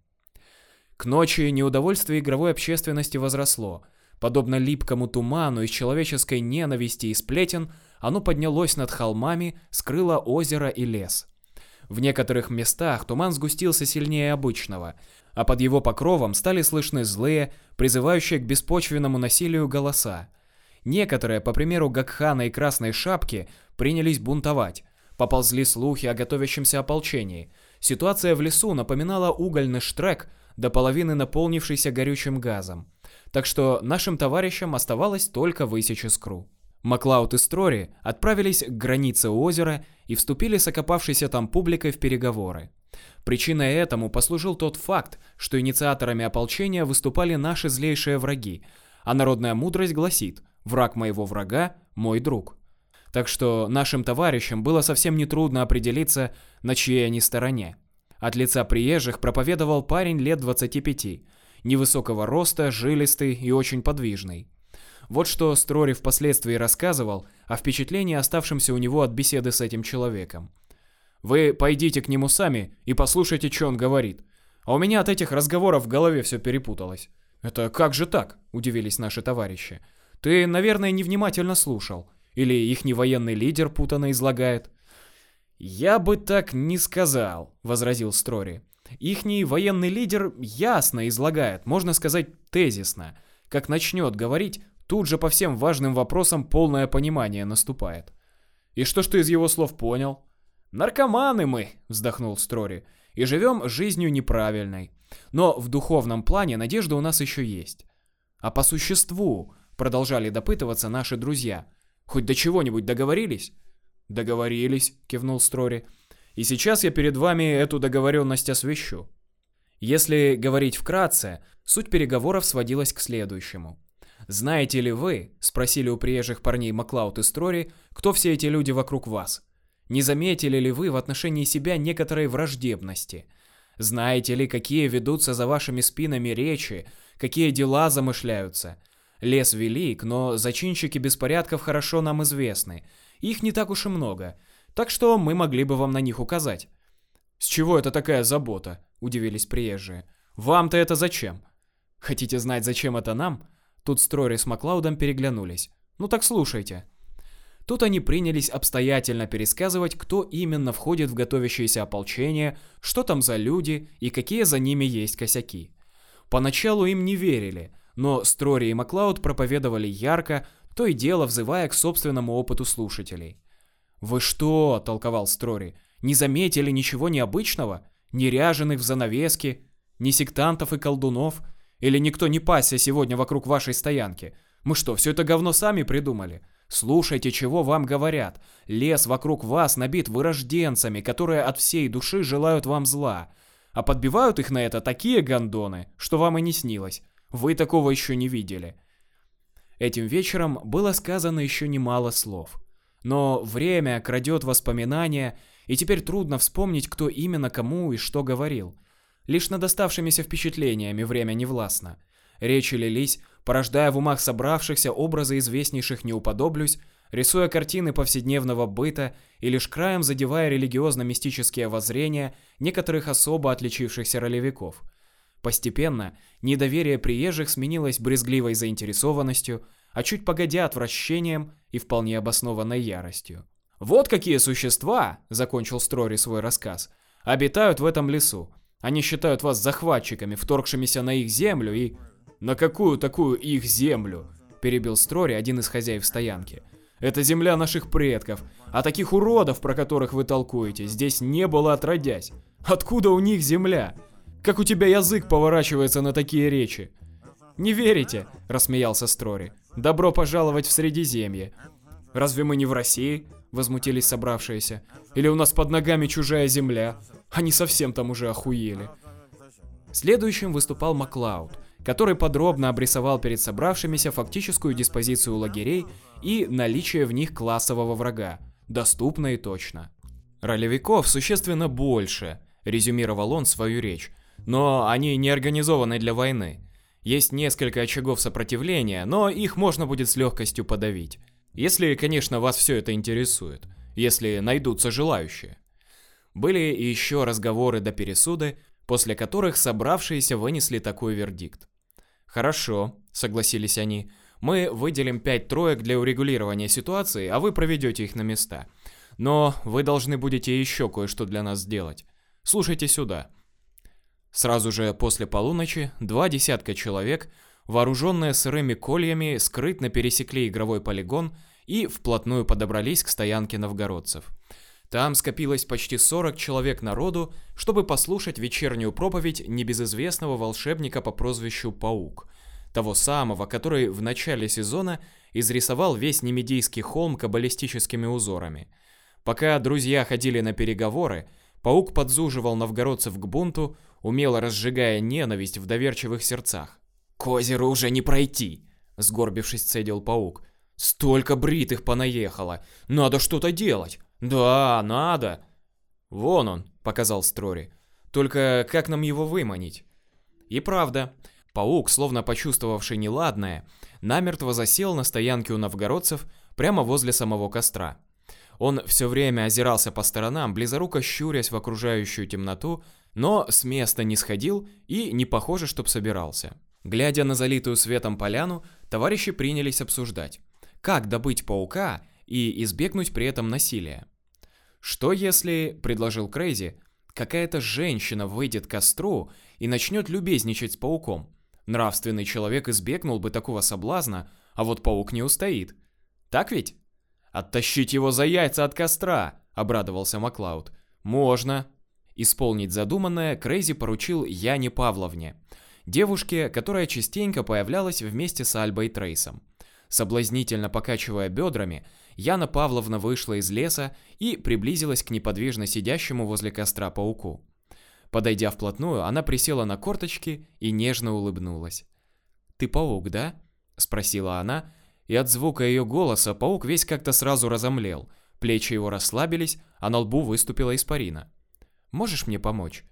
К ночи неудовольствие игровой общественности возросло. Подобно липкому туману из человеческой ненависти и сплетен, оно поднялось над холмами, скрыло озеро и лес. В некоторых местах туман сгустился сильнее обычного, а под его покровом стали слышны злые, призывающие к беспочвенному насилию голоса. Некоторые, по примеру Гакхана и Красной Шапки, принялись бунтовать. Поползли слухи о готовящемся ополчении. Ситуация в лесу напоминала угольный штрек, до половины наполнившийся горючим газом. Так что нашим товарищам оставалось только высечь искру. Маклауд и Строри отправились к границе озера и вступили с окопавшейся там публикой в переговоры. Причиной этому послужил тот факт, что инициаторами ополчения выступали наши злейшие враги, а народная мудрость гласит: «Враг моего врага – мой друг». Так что нашим товарищам было совсем нетрудно определиться, на чьей они стороне. От лица приезжих проповедовал парень лет двадцати пяти, невысокого роста, жилистый и очень подвижный. Вот что Строри впоследствии рассказывал о впечатлении, оставшемся у него от беседы с этим человеком. «Вы пойдите к нему сами и послушайте, что он говорит. А у меня от этих разговоров в голове все перепуталось». «Это как же так?» – удивились наши товарищи. «Ты, наверное, невнимательно слушал. Или ихний военный лидер путанно излагает». «Я бы так не сказал», – возразил Строри. «Ихний военный лидер ясно излагает, можно сказать, тезисно. Как начнет говорить, тут же по всем важным вопросам полное понимание наступает». «И что ж ты из его слов понял?» «Наркоманы мы», – вздохнул Строри, – «и живем жизнью неправильной. Но в духовном плане надежда у нас еще есть». «А по существу», – продолжали допытываться наши друзья, – «хоть до чего-нибудь договорились?» «Договорились», – кивнул Строри, – «и сейчас я перед вами эту договоренность освещу». Если говорить вкратце, суть переговоров сводилась к следующему. «Знаете ли вы, — спросили у приезжих парней Маклауд и Строри, — кто все эти люди вокруг вас? Не заметили ли вы в отношении себя некоторой враждебности? Знаете ли, какие ведутся за вашими спинами речи, какие дела замышляются? Лес велик, но зачинщики беспорядков хорошо нам известны. Их не так уж и много, так что мы могли бы вам на них указать». «С чего это такая забота?» – удивились приезжие. «Вам-то это зачем?» «Хотите знать, зачем это нам?» Тут Строри с Маклаудом переглянулись. «Ну так слушайте». Тут они принялись обстоятельно пересказывать, кто именно входит в готовящееся ополчение, что там за люди и какие за ними есть косяки. Поначалу им не верили, но Строри и Маклауд проповедовали ярко, то и дело взывая к собственному опыту слушателей. «Вы что?» – толковал Строри. «Не заметили ничего необычного? Ни ряженых в занавеске, ни сектантов и колдунов? Или никто не пасся сегодня вокруг вашей стоянки? Мы что, все это говно сами придумали? Слушайте, чего вам говорят. Лес вокруг вас набит вырожденцами, которые от всей души желают вам зла. А подбивают их на это такие гондоны, что вам и не снилось. Вы такого еще не видели». Этим вечером было сказано еще немало слов. Но время крадет воспоминания, и теперь трудно вспомнить, кто именно кому и что говорил. Лишь над оставшимися впечатлениями время не властно. Речи лились, порождая в умах собравшихся образы известнейших неуподоблюсь, рисуя картины повседневного быта и лишь краем задевая религиозно-мистические воззрения некоторых особо отличившихся ролевиков. Постепенно недоверие приезжих сменилось брезгливой заинтересованностью, а чуть погодя отвращением и вполне обоснованной яростью. «Вот какие существа, — закончил Строри свой рассказ, — обитают в этом лесу. Они считают вас захватчиками, вторгшимися на их землю и...» «На какую такую их землю?» – перебил Строри, один из хозяев стоянки. «Это земля наших предков, а таких уродов, про которых вы толкуете, здесь не было отродясь. Откуда у них земля? Как у тебя язык поворачивается на такие речи?» «Не верите?» – рассмеялся Строри. «Добро пожаловать в Средиземье». «Разве мы не в России?» – возмутились собравшиеся. «Или у нас под ногами чужая земля? Они совсем там уже охуели». Следующим выступал Маклауд, который подробно обрисовал перед собравшимися фактическую диспозицию лагерей и наличие в них классового врага, доступно и точно. «Ролевиков существенно больше», – резюмировал он свою речь, «но они не организованы для войны. Есть несколько очагов сопротивления, но их можно будет с легкостью подавить. Если, конечно, вас все это интересует, если найдутся желающие». Были и еще разговоры до пересуды, после которых собравшиеся вынесли такой вердикт. «Хорошо», — согласились они, — «мы выделим пять троек для урегулирования ситуации, а вы проведете их на места. Но вы должны будете еще кое-что для нас сделать. Слушайте сюда». Сразу же после полуночи два десятка человек, вооруженные сырыми кольями, скрытно пересекли игровой полигон и вплотную подобрались к стоянке новгородцев. Там скопилось почти сорок человек народу, чтобы послушать вечернюю проповедь небезызвестного волшебника по прозвищу Паук, того самого, который в начале сезона изрисовал весь Немедийский холм каббалистическими узорами. Пока друзья ходили на переговоры, Паук подзуживал новгородцев к бунту, умело разжигая ненависть в доверчивых сердцах. «К озеру уже не пройти!» — сгорбившись, цедил Паук. «Столько бритых понаехало! Надо что-то делать!» «Да, надо!» «Вон он», — показал Строри. «Только как нам его выманить?» И правда, Паук, словно почувствовавший неладное, намертво засел на стоянке у новгородцев прямо возле самого костра. Он все время озирался по сторонам, близоруко щурясь в окружающую темноту, но с места не сходил и не похоже, чтоб собирался. Глядя на залитую светом поляну, товарищи принялись обсуждать, как добыть паука и избегнуть при этом насилия. «Что если, — предложил Крейзи, — какая-то женщина выйдет к костру и начнет любезничать с пауком? Нравственный человек избегнул бы такого соблазна, а вот паук не устоит. Так ведь?» «Оттащить его за яйца от костра!» — обрадовался Маклауд. «Можно!» Исполнить задуманное Крейзи поручил Яне Павловне, девушке, которая частенько появлялась вместе с Альбой Трейсом. Соблазнительно покачивая бедрами, Яна Павловна вышла из леса и приблизилась к неподвижно сидящему возле костра пауку. Подойдя вплотную, она присела на корточки и нежно улыбнулась. «Ты паук, да?» – спросила она, и от звука ее голоса паук весь как-то сразу разомлел, плечи его расслабились, а на лбу выступила испарина. «Можешь мне помочь?»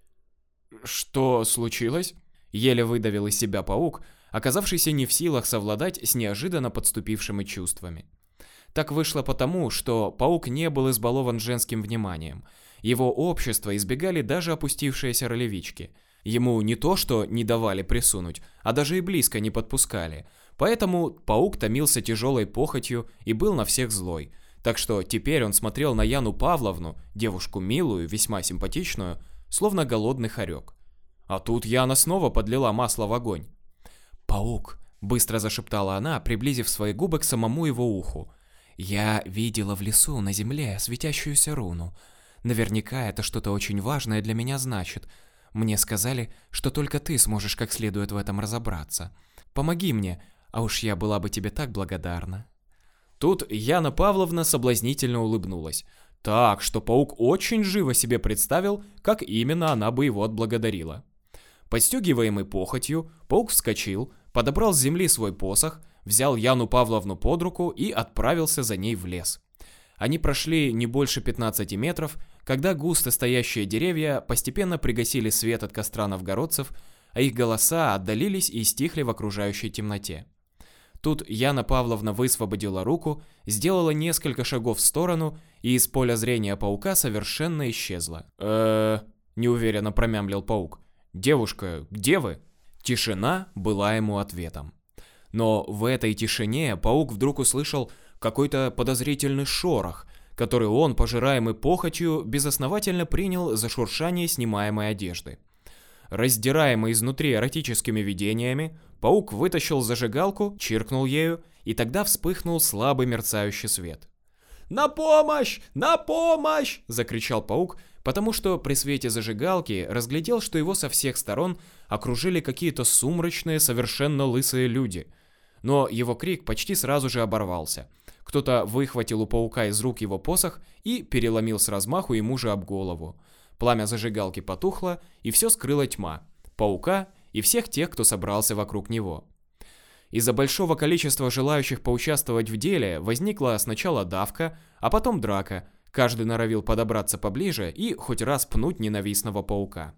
«Что случилось?» – еле выдавил из себя паук, оказавшийся не в силах совладать с неожиданно подступившими чувствами. Так вышло потому, что паук не был избалован женским вниманием. Его общество избегали даже опустившиеся ролевички. Ему не то что не давали присунуть, а даже и близко не подпускали. Поэтому паук томился тяжелой похотью и был на всех злой. Так что теперь он смотрел на Яну Павловну, девушку милую, весьма симпатичную, словно голодный хорек. А тут Яна снова подлила масло в огонь. «Паук», — быстро зашептала она, приблизив свои губы к самому его уху. «Я видела в лесу на земле светящуюся руну. Наверняка это что-то очень важное для меня значит. Мне сказали, что только ты сможешь как следует в этом разобраться. Помоги мне, а уж я была бы тебе так благодарна». Тут Яна Павловна соблазнительно улыбнулась, так что паук очень живо себе представил, как именно она бы его отблагодарила. Подстегиваемый похотью, паук вскочил, подобрал с земли свой посох, взял Яну Павловну под руку и отправился за ней в лес. Они прошли не больше пятнадцати метров, когда густо стоящие деревья постепенно пригасили свет от костра новгородцев, а их голоса отдалились и стихли в окружающей темноте. Тут Яна Павловна высвободила руку, сделала несколько шагов в сторону, и из поля зрения паука совершенно исчезла. э неуверенно промямлил паук. «Девушка, где вы?» Тишина была ему ответом. Но в этой тишине паук вдруг услышал какой-то подозрительный шорох, который он, пожираемый похотью, безосновательно принял за шуршание снимаемой одежды. Раздираемый изнутри эротическими видениями, паук вытащил зажигалку, чиркнул ею, и тогда вспыхнул слабый мерцающий свет. «На помощь! На помощь!» – закричал паук, потому что при свете зажигалки разглядел, что его со всех сторон окружили какие-то сумрачные, совершенно лысые люди. Но его крик почти сразу же оборвался. Кто-то выхватил у паука из рук его посох и переломил с размаху ему же об голову. Пламя зажигалки потухло, и все скрыла тьма, паука и всех тех, кто собрался вокруг него. Из-за большого количества желающих поучаствовать в деле возникла сначала давка, а потом драка. Каждый норовил подобраться поближе и хоть раз пнуть ненавистного паука.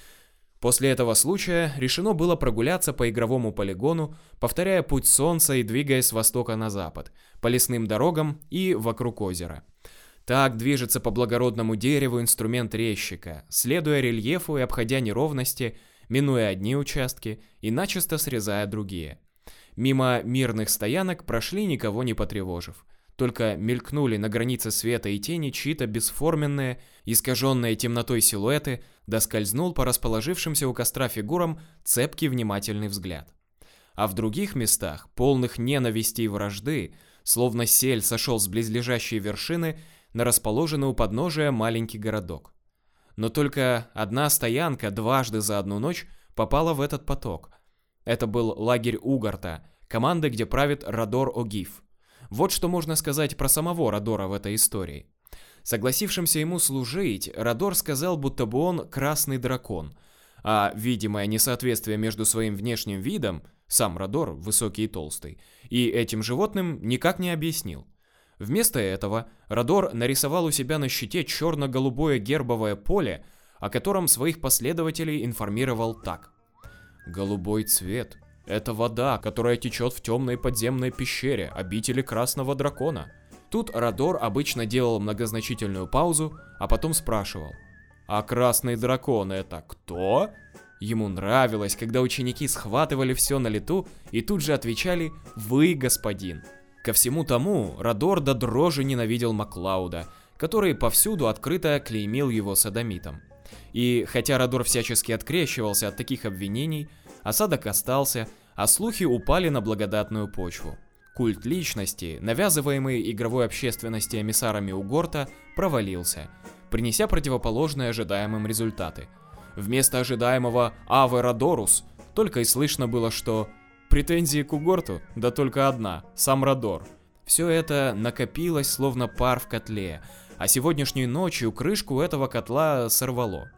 После этого случая решено было прогуляться по игровому полигону, повторяя путь солнца и двигаясь с востока на запад, по лесным дорогам и вокруг озера. Так движется по благородному дереву инструмент резчика, следуя рельефу и обходя неровности, минуя одни участки и начисто срезая другие. Мимо мирных стоянок прошли, никого не потревожив. Только мелькнули на границе света и тени чьи-то бесформенные, искаженные темнотой силуэты, да скользнул по расположившимся у костра фигурам цепкий внимательный взгляд. А в других местах, полных ненависти и вражды, словно сель сошел с близлежащей вершины на расположенный у подножия маленький городок. Но только одна стоянка дважды за одну ночь попала в этот поток. Это был лагерь Угарта, команда, где правит Родор Огиф. Вот что можно сказать про самого Родора в этой истории. Согласившимся ему служить, Родор сказал, будто бы он красный дракон, а видимое несоответствие между своим внешним видом, сам Родор, высокий и толстый, и этим животным никак не объяснил. Вместо этого Родор нарисовал у себя на щите черно-голубое гербовое поле, о котором своих последователей информировал так. «Голубой цвет. Это вода, которая течет в темной подземной пещере, обители Красного Дракона». Тут Родор обычно делал многозначительную паузу, а потом спрашивал: «А Красный Дракон это кто?» Ему нравилось, когда ученики схватывали все на лету и тут же отвечали «Вы, господин». Ко всему тому Родор до дрожи ненавидел Маклауда, который повсюду открыто клеймил его содомитом. И хотя Родор всячески открещивался от таких обвинений, осадок остался, а слухи упали на благодатную почву. Культ личности, навязываемый игровой общественности эмиссарами Угорта, провалился, принеся противоположные ожидаемым результаты. Вместо ожидаемого «Аве Родорус» только и слышно было, что претензии к Угорту, да только одна – сам Родор. Все это накопилось словно пар в котле, а сегодняшней ночью крышку этого котла сорвало.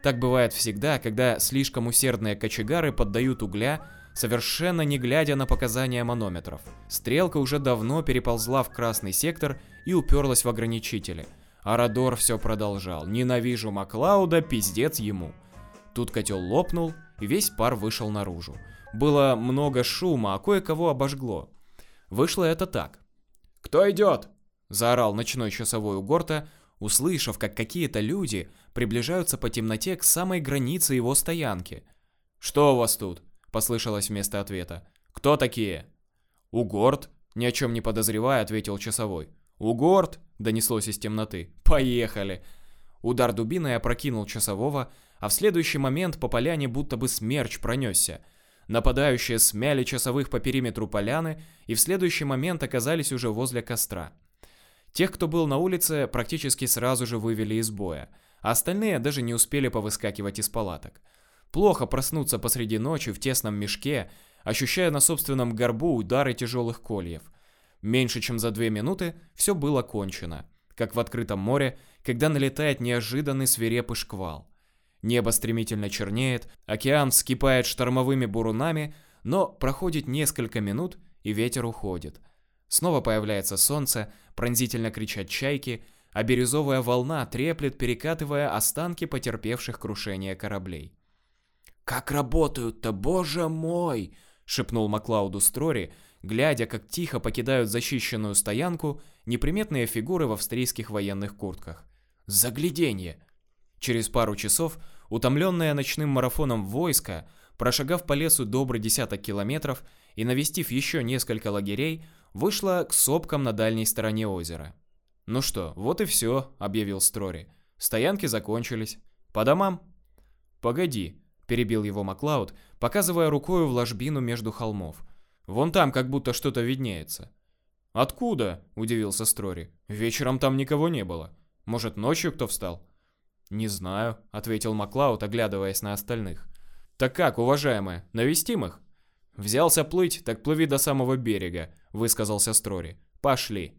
Так бывает всегда, когда слишком усердные кочегары поддают угля, совершенно не глядя на показания манометров. Стрелка уже давно переползла в красный сектор и уперлась в ограничители. А Родор все продолжал: «Ненавижу Маклауда, пиздец ему». Тут котел лопнул, и весь пар вышел наружу. Было много шума, а кое-кого обожгло. Вышло это так. «Кто идет?» – заорал ночной часовой у Горта, услышав, как какие-то люди приближаются по темноте к самой границе его стоянки. «Что у вас тут?» – послышалось вместо ответа. «Кто такие?» «Угорт», – ни о чем не подозревая, ответил часовой. «Угорт?» – донеслось из темноты. «Поехали!» Удар дубиной опрокинул часового, а в следующий момент по поляне будто бы смерч пронесся. Нападающие смяли часовых по периметру поляны и в следующий момент оказались уже возле костра. Тех, кто был на улице, практически сразу же вывели из боя, а остальные даже не успели повыскакивать из палаток. Плохо проснуться посреди ночи в тесном мешке, ощущая на собственном горбу удары тяжелых кольев. Меньше чем за две минуты все было кончено, как в открытом море, когда налетает неожиданный свирепый шквал. Небо стремительно чернеет, океан вскипает штормовыми бурунами, но проходит несколько минут, и ветер уходит. Снова появляется солнце, пронзительно кричат чайки, а бирюзовая волна треплет, перекатывая останки потерпевших крушение кораблей. «Как работают-то, боже мой!» — шепнул Маклауду Строри, глядя, как тихо покидают защищенную стоянку неприметные фигуры в австрийских военных куртках. «Загляденье!» Через пару часов, утомленное ночным марафоном войско, прошагав по лесу добрый десяток километров и навестив еще несколько лагерей, вышло к сопкам на дальней стороне озера. «Ну что, вот и все», — объявил Строри. «Стоянки закончились. По домам?» «Погоди», — перебил его Маклауд, показывая рукою в ложбину между холмов. «Вон там как будто что-то виднеется». «Откуда?» — удивился Строри. «Вечером там никого не было. Может, ночью кто встал?» «Не знаю», — ответил Маклауд, оглядываясь на остальных. «Так как, уважаемые, навестим их?» «Взялся плыть, так плыви до самого берега», — высказался Строри. «Пошли».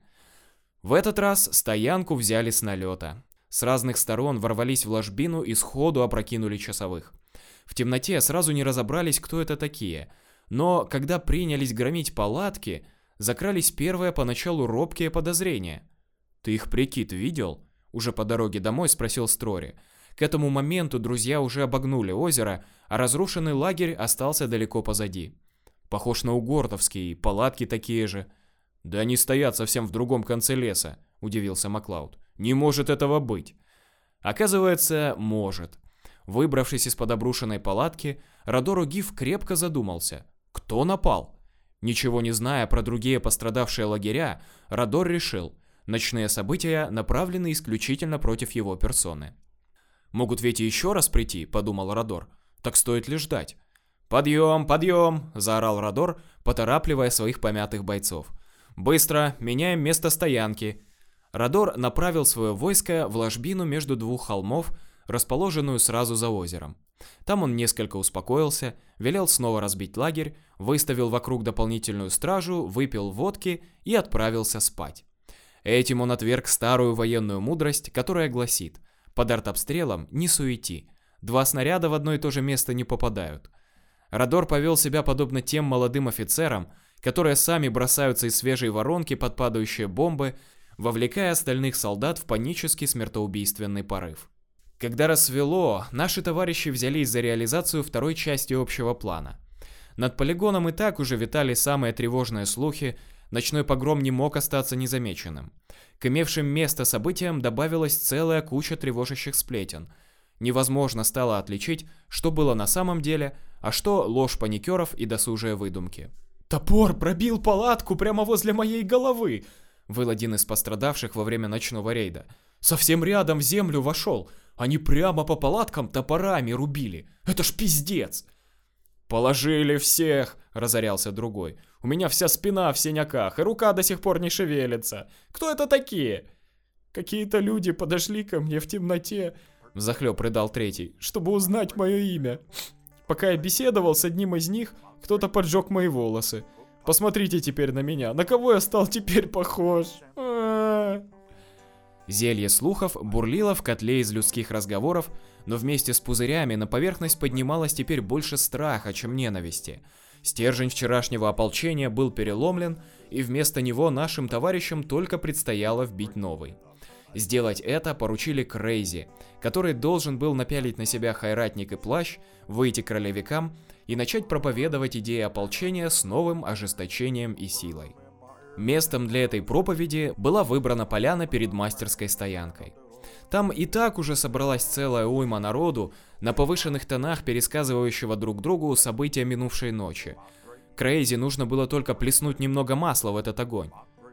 В этот раз стоянку взяли с налета. С разных сторон ворвались в ложбину и сходу опрокинули часовых. В темноте сразу не разобрались, кто это такие, но когда принялись громить палатки, закрались первые поначалу робкие подозрения. «Ты их прикид видел?» Уже по дороге домой спросил Строри. К этому моменту друзья уже обогнули озеро, а разрушенный лагерь остался далеко позади. Похож на угортовский, палатки такие же. «Да они стоят совсем в другом конце леса», — удивился Маклауд. «Не может этого быть». Оказывается, может. Выбравшись из-под обрушенной палатки, Родор Огив крепко задумался. Кто напал? Ничего не зная про другие пострадавшие лагеря, Родор решил: ночные события направлены исключительно против его персоны. «Могут ведь и еще раз прийти», — подумал Родор. «Так стоит ли ждать?» «Подъем, подъем!» — заорал Родор, поторапливая своих помятых бойцов. «Быстро, меняем место стоянки!» Родор направил свое войско в ложбину между двух холмов, расположенную сразу за озером. Там он несколько успокоился, велел снова разбить лагерь, выставил вокруг дополнительную стражу, выпил водки и отправился спать. Этим он отверг старую военную мудрость, которая гласит: под артобстрелом не суети, два снаряда в одно и то же место не попадают. Родор повел себя подобно тем молодым офицерам, которые сами бросаются из свежей воронки под падающие бомбы, вовлекая остальных солдат в панический смертоубийственный порыв. Когда рассвело, наши товарищи взялись за реализацию второй части общего плана. Над полигоном и так уже витали самые тревожные слухи, ночной погром не мог остаться незамеченным. К имевшим место событиям добавилась целая куча тревожащих сплетен. Невозможно стало отличить, что было на самом деле, а что ложь паникеров и досужие выдумки. «Топор пробил палатку прямо возле моей головы!» — выл один из пострадавших во время ночного рейда. «Совсем рядом в землю вошел. Они прямо по палаткам топорами рубили. Это ж пиздец!» «Положили всех!» — разорялся другой. «У меня вся спина в синяках, и рука до сих пор не шевелится. Кто это такие?» «Какие-то люди подошли ко мне в темноте», — взахлеб рыдал третий, — «чтобы узнать мое имя. Пока я беседовал с одним из них, кто-то поджег мои волосы. Посмотрите теперь на меня. На кого я стал теперь похож?» А-а-а. Зелье слухов бурлило в котле из людских разговоров, Но вместе с пузырями на поверхность поднималось теперь больше страха, чем ненависти. Стержень вчерашнего ополчения был переломлен, и вместо него нашим товарищам только предстояло вбить новый. Сделать это поручили Крейзи, который должен был напялить на себя хайратник и плащ, выйти к ролевикам и начать проповедовать идеи ополчения с новым ожесточением и силой. Местом для этой проповеди была выбрана поляна перед мастерской стоянкой. Там и так уже собралась целая уйма народу, на повышенных тонах пересказывающего друг другу события минувшей ночи. Крейзи нужно было только плеснуть немного масла в этот огонь.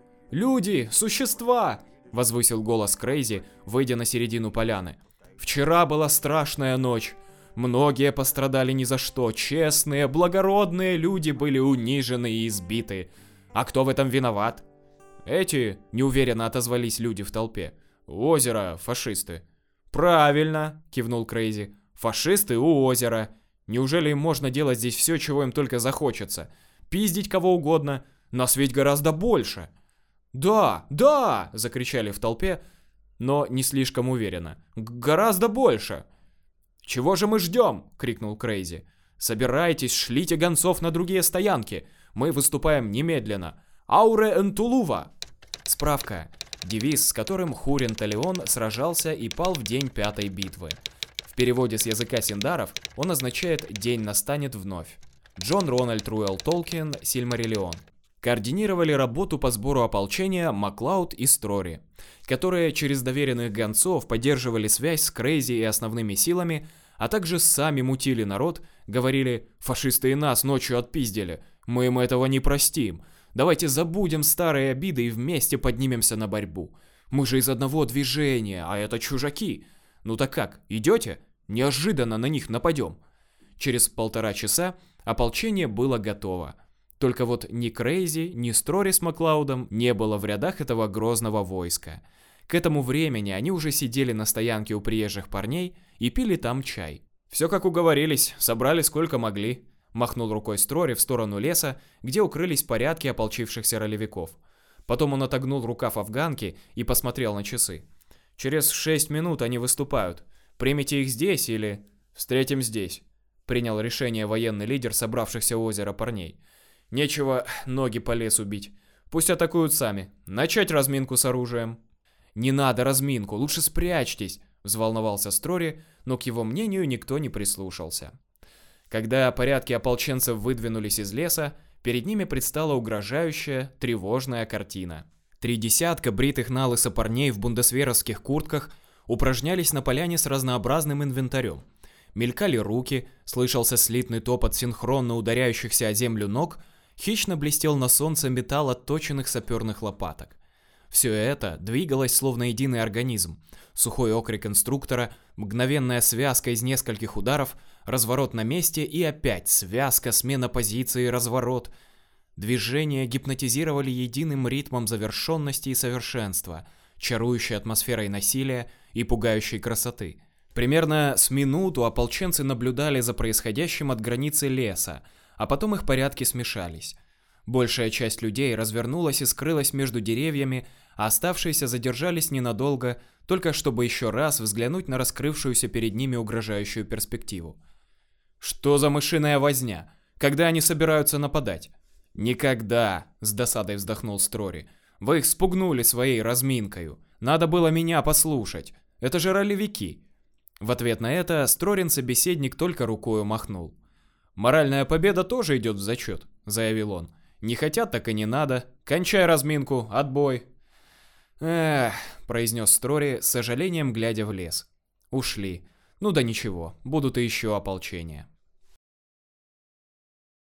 «Люди! Существа!» — возвысил голос Крейзи, выйдя на середину поляны. «Вчера была страшная ночь. Многие пострадали ни за что. Честные, благородные люди были унижены и избиты. А кто в этом виноват?» «Эти», — неуверенно отозвались люди в толпе. «У озера фашисты». «Правильно», — кивнул Крейзи. «Фашисты у озера. Неужели им можно делать здесь все, чего им только захочется? Пиздить кого угодно? Нас ведь гораздо больше». «Да, да!» — закричали в толпе, но не слишком уверенно. «Гораздо больше!» «Чего же мы ждем?» — крикнул Крейзи. «Собирайтесь, шлите гонцов на другие стоянки. Мы выступаем немедленно. Ауре Энтулува!» Справка. Девиз, с которым Хурин Талион сражался и пал в день пятой битвы. В переводе с языка синдаров он означает «день настанет вновь». Джон Рональд Руэлл Толкин, Сильмариллион. Координировали работу по сбору ополчения Маклауд и Строри, которые через доверенных гонцов поддерживали связь с Крейзи и основными силами, а также сами мутили народ, говорили: «Фашисты и нас ночью отпиздили, мы им этого не простим. Давайте забудем старые обиды и вместе поднимемся на борьбу. Мы же из одного движения, а это чужаки. Ну так как, идете? Неожиданно на них нападем». Через полтора часа ополчение было готово. Только вот ни Крейзи, ни Строри с Маклаудом не было в рядах этого грозного войска. К этому времени они уже сидели на стоянке у приезжих парней и пили там чай. «Все как уговорились, собрали сколько могли», — махнул рукой Строри в сторону леса, где укрылись порядки ополчившихся ролевиков. Потом он отогнул рукав афганки и посмотрел на часы. «Через шесть минут они выступают. Примите их здесь или...» «Встретим здесь», — принял решение военный лидер собравшихся у озера парней. «Нечего ноги по лесу бить. Пусть атакуют сами. Начать разминку с оружием». «Не надо разминку, лучше спрячьтесь», — взволновался Строри, но к его мнению никто не прислушался. Когда порядки ополченцев выдвинулись из леса, перед ними предстала угрожающая, тревожная картина. Три десятка бритых налысо парней в бундесверовских куртках упражнялись на поляне с разнообразным инвентарем. Мелькали руки, слышался слитный топот синхронно ударяющихся о землю ног, хищно блестел на солнце металл отточенных саперных лопаток. Все это двигалось словно единый организм. Сухой окрик инструктора, мгновенная связка из нескольких ударов, разворот на месте и опять связка, смена позиции, разворот. Движения гипнотизировали единым ритмом завершенности и совершенства, чарующей атмосферой насилия и пугающей красоты. Примерно с минуту ополченцы наблюдали за происходящим от границы леса, а потом их порядки смешались. Большая часть людей развернулась и скрылась между деревьями, а оставшиеся задержались ненадолго, только чтобы еще раз взглянуть на раскрывшуюся перед ними угрожающую перспективу. «Что за мышиная возня? Когда они собираются нападать?» «Никогда», — с досадой вздохнул Строри. «Вы их спугнули своей разминкою. Надо было меня послушать. Это же ролевики». В ответ на это Строрин собеседник только рукою махнул. «Моральная победа тоже идет в зачет», — заявил он. «Не хотят, так и не надо. Кончай разминку, отбой». «Эх», — произнес Строри, с сожалением глядя в лес. «Ушли. Ну да ничего, будут и еще ополчения».